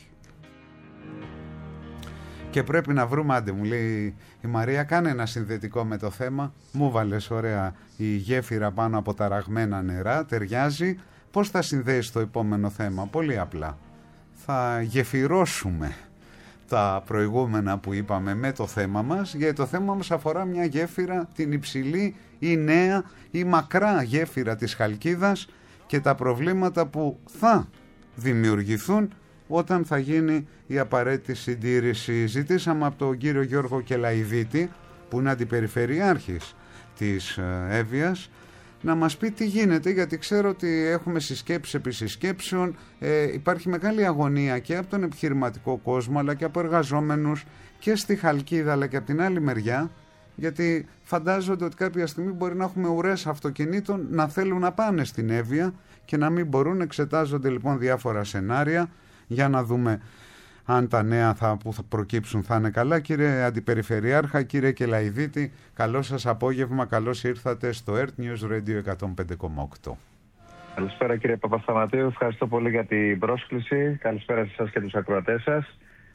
Speaker 2: Και πρέπει να βρούμε, άντε, μου λέει η Μαρία, κάνε ένα συνδετικό με το θέμα. Μου βάλες ωραία η γέφυρα πάνω από τα ραγμένα νερά, ταιριάζει. Πώς θα συνδέεις το επόμενο θέμα? Πολύ απλά. Θα γεφυρώσουμε τα προηγούμενα που είπαμε με το θέμα μας, γιατί το θέμα μας αφορά μια γέφυρα, την υψηλή ή νέα ή μακρά γέφυρα της Χαλκίδας και τα προβλήματα που θα δημιουργηθούν όταν θα γίνει η απαραίτητη συντήρηση. Ζητήσαμε από τον κύριο Γιώργο Κελαϊδίτη, που είναι αντιπεριφερειάρχης της Εύβοιας, να μας πει τι γίνεται, γιατί ξέρω ότι έχουμε συσκέψεις επί συσκέψεων, ε, υπάρχει μεγάλη αγωνία και από τον επιχειρηματικό κόσμο, αλλά και από εργαζόμενους και στη Χαλκίδα, αλλά και από την άλλη μεριά, γιατί φαντάζονται ότι κάποια στιγμή μπορεί να έχουμε ουρές αυτοκινήτων να θέλουν να πάνε στην Εύβοια και να μην μπορούν. Εξετάζονται λοιπόν διάφορα σενάρια για να δούμε αν τα νέα θα, που θα προκύψουν θα είναι καλά. Κύριε Αντιπεριφερειάρχα, κύριε Κελαϊδίτη, καλό σας απόγευμα, καλώς ήρθατε στο Earth News Radio εκατόν πέντε κόμμα οκτώ.
Speaker 8: Καλησπέρα κύριε Παπασταματίου, ευχαριστώ πολύ για την πρόσκληση. Καλησπέρα σε εσάς και τους ακροατές σας.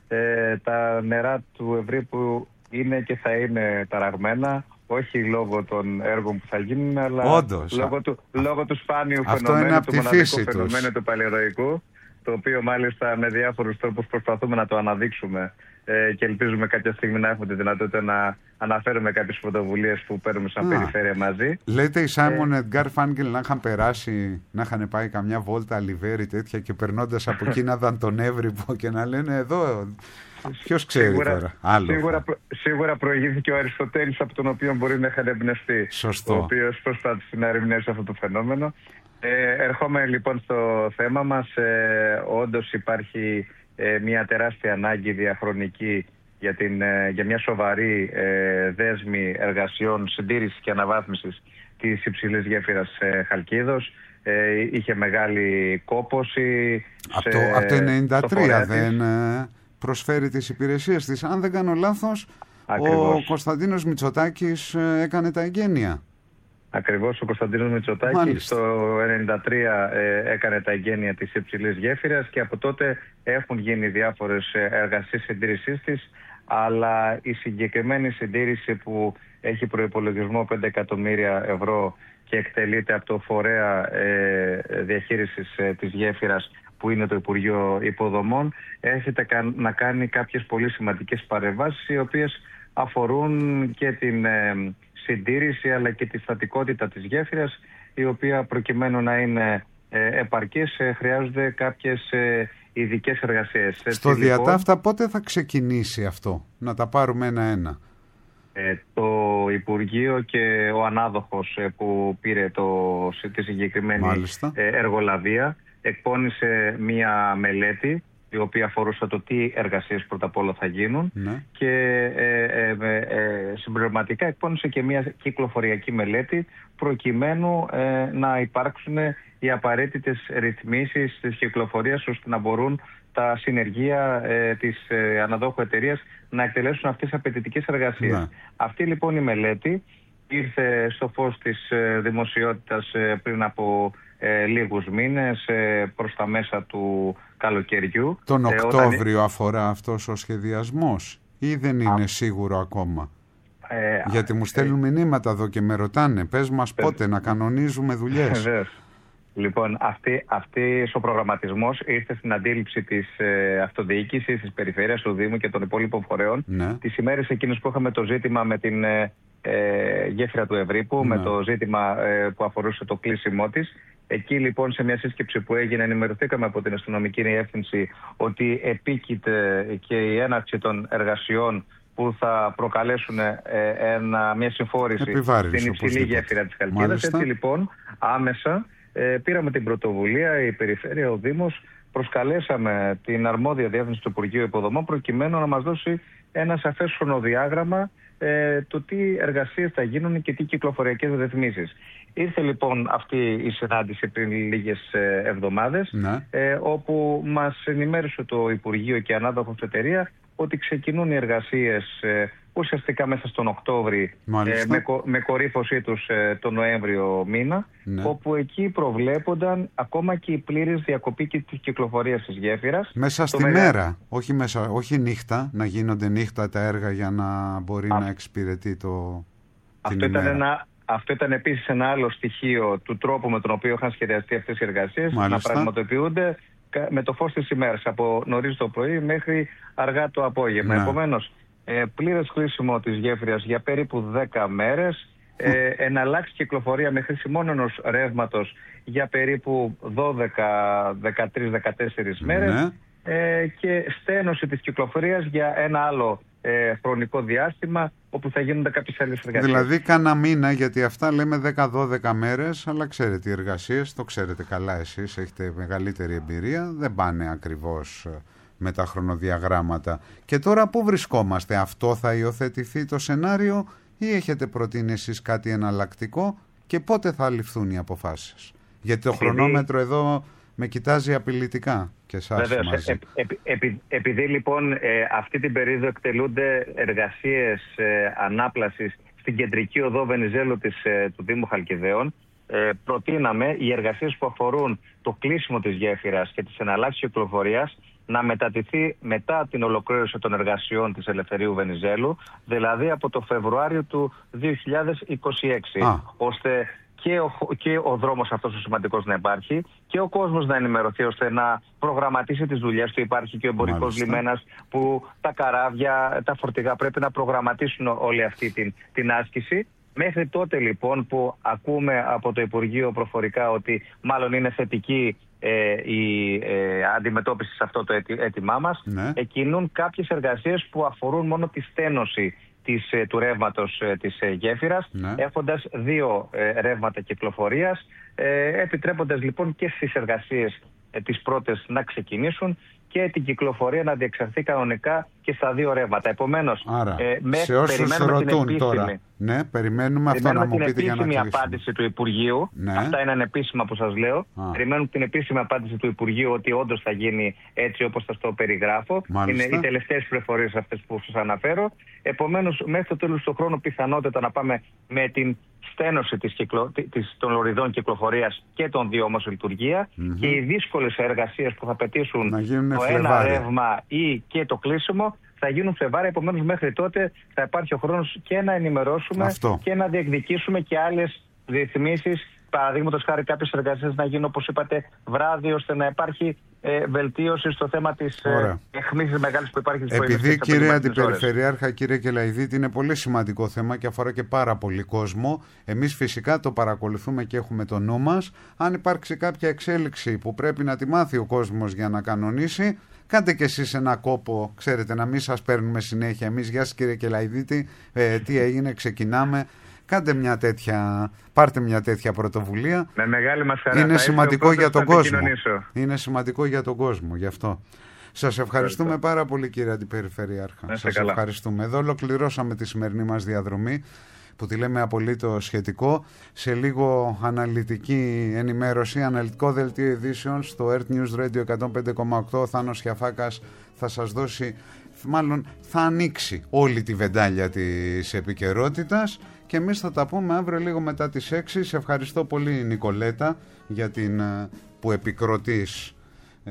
Speaker 8: Ε, τα νερά του Ευρύπου είναι και θα είναι ταραγμένα, όχι λόγω των έργων που θα γίνουν, αλλά
Speaker 2: Όντως,
Speaker 8: λόγω, του, λόγω του σπάνιου
Speaker 2: αυτό
Speaker 8: φαινομένου, του μοναδικού
Speaker 2: φαινομένου
Speaker 8: του παλαιροϊκού, το οποίο μάλιστα με διάφορους τρόπους προσπαθούμε να το αναδείξουμε ε, και ελπίζουμε κάποια στιγμή να έχουμε τη δυνατότητα να αναφέρουμε κάποιες πρωτοβουλίες που παίρνουμε σαν Α, περιφέρεια μαζί.
Speaker 2: Λέτε οι Σάιμον Εντγκάρ Φάνγκελ να είχαν περάσει, να είχαν πάει καμιά βόλτα Αλιβέρι τέτοια και περνώντας από εκεί να δαν τον Εύρυπο και να λένε εδώ... Ποιος ξέρει σίγουρα, τώρα. Άλλο.
Speaker 8: Σίγουρα, σίγουρα προηγήθηκε ο Αριστοτέλης, από τον οποίο μπορεί να είχαν εμπνευστεί.
Speaker 2: Σωστό.
Speaker 8: Ο οποίος προσπάθησε να ερευνήσει αυτό το φαινόμενο. Ε, ερχόμαι λοιπόν στο θέμα μας. Ε, όντως υπάρχει ε, μια τεράστια ανάγκη διαχρονική για, την, ε, για μια σοβαρή ε, δέσμη εργασιών συντήρησης και αναβάθμισης της υψηλής γέφυρας ε, Χαλκίδος. Ε, είχε μεγάλη κόπωση.
Speaker 2: Από το, από το ενενήντα τρία δεν... Ε... προσφέρει τις υπηρεσίες της. Αν δεν κάνω λάθος, ακριβώς. Ο Κωνσταντίνος Μητσοτάκης έκανε τα εγγένεια.
Speaker 8: Ακριβώς, ο Κωνσταντίνος Μητσοτάκης Μάλιστα. το ενενήντα τρία ε, έκανε τα εγγένεια της υψηλής γέφυρας και από τότε έχουν γίνει διάφορες εργασίες συντήρησής της, αλλά η συγκεκριμένη συντήρηση που έχει προϋπολογισμό πέντε εκατομμύρια ευρώ και εκτελείται από το φορέα ε, διαχείρισης ε, της γέφυρας, που είναι το Υπουργείο Υποδομών, έρχεται να κάνει κάποιες πολύ σημαντικές παρεμβάσεις, οι οποίες αφορούν και την ε, συντήρηση αλλά και τη στατικότητα της γέφυρας, η οποία προκειμένου να είναι ε, επαρκής ε, χρειάζονται κάποιες ε, ειδικές εργασίες.
Speaker 2: Στο Έτσι, διατάφτα λοιπόν, πότε θα ξεκινήσει αυτό, να τα πάρουμε ένα-ένα?
Speaker 8: Ε, το Υπουργείο και ο ανάδοχος ε, που πήρε το, τη συγκεκριμένη ε, εργολαβία εκπώνησε μία μελέτη η οποία αφορούσε το τι εργασίες πρώτα απ' όλα θα γίνουν, ναι. και ε, ε, ε, ε, συμπληρωματικά εκπώνησε και μία κυκλοφοριακή μελέτη προκειμένου ε, να υπάρξουν οι απαραίτητες ρυθμίσεις της κυκλοφορίας ώστε να μπορούν τα συνεργεία ε, της ε, αναδόχου εταιρείας να εκτελέσουν αυτές τις απαιτητικές εργασίες. Ναι. Αυτή λοιπόν η μελέτη ήρθε στο φως της ε, δημοσιότητας ε, πριν από ε, λίγους μήνες ε, προς τα μέσα του καλοκαιριού.
Speaker 2: Τον Οκτώβριο ε, όταν... αφορά αυτός ο σχεδιασμός ή δεν είναι Α... σίγουρο ακόμα? Ε, Γιατί μου στέλνουν ε, μηνύματα εδώ και με ρωτάνε, πες μας πες, πότε να κανονίζουμε δουλειές.
Speaker 8: Λοιπόν, αυτή, αυτή ο προγραμματισμός ήρθε στην αντίληψη της ε, αυτοδιοίκησης, της περιφέρειας, του Δήμου και των υπόλοιπων φορέων. Ναι. Τις ημέρες εκείνες που είχαμε το ζήτημα με την ε, ε, γέφυρα του Ευρύπου, ναι. με το ζήτημα ε, που αφορούσε το κλείσιμό της, Εκεί λοιπόν σε μια σύσκεψη που έγινε ενημερωθήκαμε από την αστυνομική διεύθυνση ότι επίκειται και η έναρξη των εργασιών που θα προκαλέσουν ε, ένα, μια συμφόρηση στην υψηλή γέφυρα της Χαλκίδας. Έτσι λοιπόν άμεσα ε, πήραμε την πρωτοβουλία, η Περιφέρεια, ο Δήμος, προσκαλέσαμε την αρμόδια διεύθυνση του Υπουργείου Υποδομών προκειμένου να μας δώσει ένα σαφές χρονοδιάγραμμα ε, το τι εργασίες θα γίνουν και τι κυκλοφοριακές ρυθμίσεις. Ήρθε λοιπόν αυτή η συνάντηση πριν λίγες ε, εβδομάδες, ναι. ε, όπου μας ενημέρωσε το Υπουργείο και ανάδοχος εταιρεία ότι ξεκινούν οι εργασίες ε, ουσιαστικά μέσα στον Οκτώβρη, ε, με, με κορύφωσή τους ε, τον Νοέμβριο μήνα, ναι. όπου εκεί προβλέπονταν ακόμα και η πλήρης διακοπή και της κυκλοφορίας της γέφυρας.
Speaker 2: Μέσα στη μεγα... μέρα, όχι, μέσα, όχι νύχτα, να γίνονται νύχτα τα έργα για να μπορεί Α... να εξυπηρετεί το...
Speaker 8: Αυτό
Speaker 2: την
Speaker 8: ήταν,
Speaker 2: ημέρα.
Speaker 8: ένα, αυτό ήταν επίσης ένα άλλο στοιχείο του τρόπου με τον οποίο είχαν σχεδιαστεί αυτές οι εργασίες, να πραγματοποιούνται με το φως της ημέρας, από νωρίς το πρωί μέχρι αργά το απόγευμα. Ναι. Επομένως, ε, πλήρες κλείσιμο της γέφυρας για περίπου δέκα μέρες, ε, εναλλάξει κυκλοφορία με χρήση μόνο ενός ρεύματος για περίπου δώδεκα, δεκατρείς, δεκατέσσερις μέρες, ναι. ε, και στένωση της κυκλοφορίας για ένα άλλο ε, χρονικό διάστημα όπου θα γίνονται κάποιες άλλες εργασίες.
Speaker 2: Δηλαδή κάνα μήνα, γιατί αυτά λέμε δέκα δώδεκα μέρες, αλλά ξέρετε οι εργασίες, το ξέρετε καλά εσείς, έχετε μεγαλύτερη εμπειρία, δεν πάνε ακριβώς με τα χρονοδιαγράμματα. Και τώρα πού βρισκόμαστε, αυτό θα υιοθετηθεί το σενάριο ή έχετε προτείνει εσείς κάτι εναλλακτικό και πότε θα ληφθούν οι αποφάσεις? Γιατί το επειδή... χρονόμετρο εδώ με κοιτάζει απειλητικά και εσάς μαζί.
Speaker 8: Ε, ε, ε, επει, επειδή λοιπόν ε, αυτή την περίοδο εκτελούνται εργασίες ε, ανάπλασης στην κεντρική οδό Βενιζέλου της, ε, του Δήμου Χαλκιδαίων, ε, προτείναμε οι εργασίες που αφορούν το κλείσιμο της γέφυρας και της εναλλάξης κυκλοφορίας να μετατηθεί μετά την ολοκλήρωση των εργασιών της Ελευθερίου Βενιζέλου, δηλαδή από το Φεβρουάριο του δύο χιλιάδες είκοσι έξι, Α. ώστε και ο, και ο δρόμος αυτός ο σημαντικός να υπάρχει και ο κόσμος να ενημερωθεί ώστε να προγραμματίσει τις δουλειές του. Υπάρχει και ο εμπορικός λιμένας που τα καράβια, τα φορτηγά πρέπει να προγραμματίσουν όλη αυτή την, την άσκηση. Μέχρι τότε λοιπόν που ακούμε από το Υπουργείο προφορικά ότι μάλλον είναι θετική ε, η ε, αντιμετώπιση σε αυτό το αίτημά μας, ναι. εκκινούν κάποιες εργασίες που αφορούν μόνο τη στένωση της, του ρεύματος της γέφυρας, ναι. έχοντας δύο ε, ρεύματα κυκλοφορίας, ε, επιτρέποντας λοιπόν και στις εργασίες ε, τις πρώτες να ξεκινήσουν και την κυκλοφορία να διεξαχθεί κανονικά και στα δύο ρεύματα. Επομένως,
Speaker 2: Άρα,
Speaker 8: ε, με,
Speaker 2: σε όσους ρωτούν επίσημη, τώρα, ναι, περιμένουμε αυτό να μου πείτε για να
Speaker 8: την επίσημη απάντηση του Υπουργείου, ναι. αυτά είναι ανεπίσημα που σας λέω, Α. περιμένουμε την επίσημη απάντηση του Υπουργείου ότι όντως θα γίνει έτσι όπως σας το περιγράφω.
Speaker 2: Μάλιστα.
Speaker 8: Είναι οι τελευταίες πληροφορίες αυτές που σας αναφέρω. Επομένως, μέχρι το τέλος του χρόνου πιθανότητα να πάμε με την στένωση της κυκλο... της... των λωριδών κυκλοφορίας και των δύο όμως λειτουργία, mm-hmm. και οι δύσκολες εργασίες που θα απαιτήσουν το ένα ρεύμα ή και το κλείσιμο θα γίνουν Φλεβάρι. Επομένως μέχρι τότε θα υπάρχει ο χρόνος και να ενημερώσουμε Αυτό. και να διεκδικήσουμε και άλλες ρυθμίσεις. Παραδείγματος χάρη κάποιες εργασίες να γίνουν, όπως είπατε, βράδυ, ώστε να υπάρχει ε, βελτίωση στο θέμα της ε, αιχμής μεγάλης που υπάρχει.
Speaker 2: Επειδή, κύριε Αντιπεριφερειάρχα, κύριε Κελαϊδίτη, είναι πολύ σημαντικό θέμα και αφορά και πάρα πολύ κόσμο. Εμείς φυσικά το παρακολουθούμε και έχουμε το νου μας. Αν υπάρξει κάποια εξέλιξη που πρέπει να τη μάθει ο κόσμος για να κανονίσει, κάντε κι εσείς ένα κόπο, ξέρετε, να μην σας παίρνουμε συνέχεια. Εμείς, γεια σας κύριε Κελαϊδίτη, ε, τι έγινε, ξεκινάμε. Κάντε μια τέτοια, πάρτε μια τέτοια πρωτοβουλία.
Speaker 8: Με μεγάλη μας χαρά.
Speaker 2: Είναι σημαντικό για τον κόσμο. Είναι σημαντικό για τον κόσμο, γι' αυτό. Σας ευχαριστούμε Ευχαριστώ. πάρα πολύ κύριε Αντιπεριφερειάρχα. Σας καλά. ευχαριστούμε. Εδώ ολοκληρώσαμε τη σημερινή μας διαδρομή που τη λέμε απολύτως σχετικό. Σε λίγο αναλυτική ενημέρωση, αναλυτικό δελτίο ειδήσεων στο Earth News Radio εκατόν πέντε κόμμα οκτώ. Ο Θάνος Χιαφάκας θα σας δώσει, μάλλον θα ανοίξει όλη τη βεντάλια της επικαιρότητας και εμείς θα τα πούμε αύριο λίγο μετά τις έξι. Σε ευχαριστώ πολύ Νικολέτα για την που επικροτείς ε,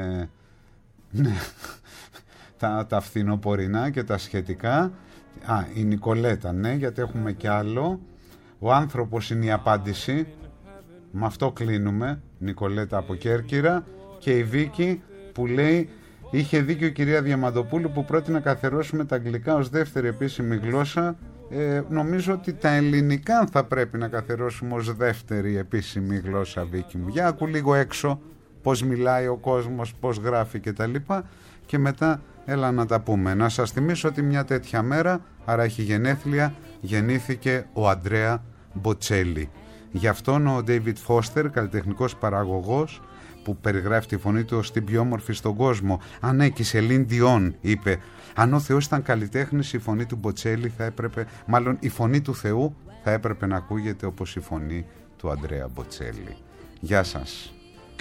Speaker 2: ναι, τα, τα φθινοπορεινά και τα σχετικά. Α, η Νικολέτα, ναι, γιατί έχουμε κι άλλο. Ο άνθρωπος είναι η απάντηση. Με αυτό κλείνουμε. Νικολέτα από Κέρκυρα. Και η Βίκη που λέει: είχε δίκιο η κυρία Διαμαντοπούλου που πρότεινε να καθιερώσουμε τα αγγλικά ως δεύτερη επίσημη γλώσσα Ε, νομίζω ότι τα ελληνικά θα πρέπει να καθιερώσουμε ως δεύτερη επίσημη γλώσσα, Βίκη μου. Για άκου λίγο έξω πώς μιλάει ο κόσμος, πώς γράφει και τα λοιπά, και μετά έλα να τα πούμε. Να σας θυμίσω ότι μια τέτοια μέρα, άρα έχει γενέθλια, γεννήθηκε ο Αντρέα Μποτσέλι. Γι' αυτόν ο Ντέιβιντ Φώστερ, καλλιτεχνικός παραγωγός, που περιγράφει τη φωνή του ως την πιο όμορφη στον κόσμο, αν ναι, και η Σελίν Διόν είπε, αν ο Θεός ήταν καλλιτέχνης, η φωνή του Μποτσέλι θα έπρεπε, μάλλον η φωνή του Θεού θα έπρεπε να ακούγεται όπως η φωνή του Αντρέα Μποτσέλι. Γεια σας.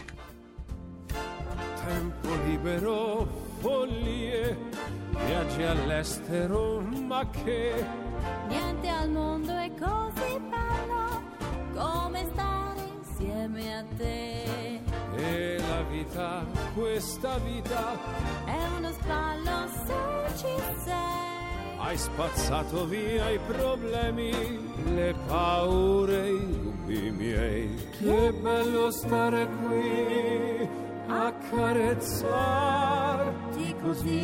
Speaker 9: Tempo libero, follie, viaggi all'estero, ma che
Speaker 5: niente al mondo è così bello come stare insieme a te.
Speaker 9: E la vita, questa vita
Speaker 5: è uno sballo se ci sei.
Speaker 9: Hai spazzato via i problemi, le paure, i dubbi miei. Che bello stare qui, accarezzarti così,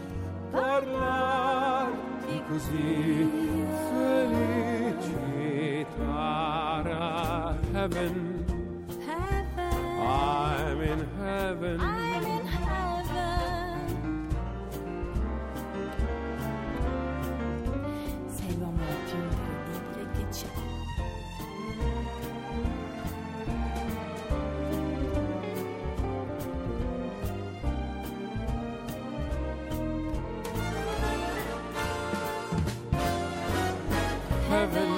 Speaker 9: parlarti così, felicità, heaven,
Speaker 5: Heaven,
Speaker 9: I'm in heaven,
Speaker 5: I'm in heaven. Sei l'uomo più incredibile che c'è.
Speaker 9: heaven,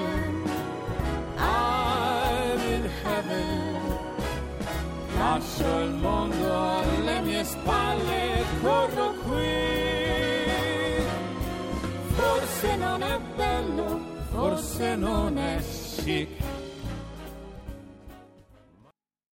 Speaker 9: I'm in heaven. Lascio il mondo alle mie spalle, corro qui.
Speaker 5: Forse non è bello,
Speaker 9: Forse non è chic,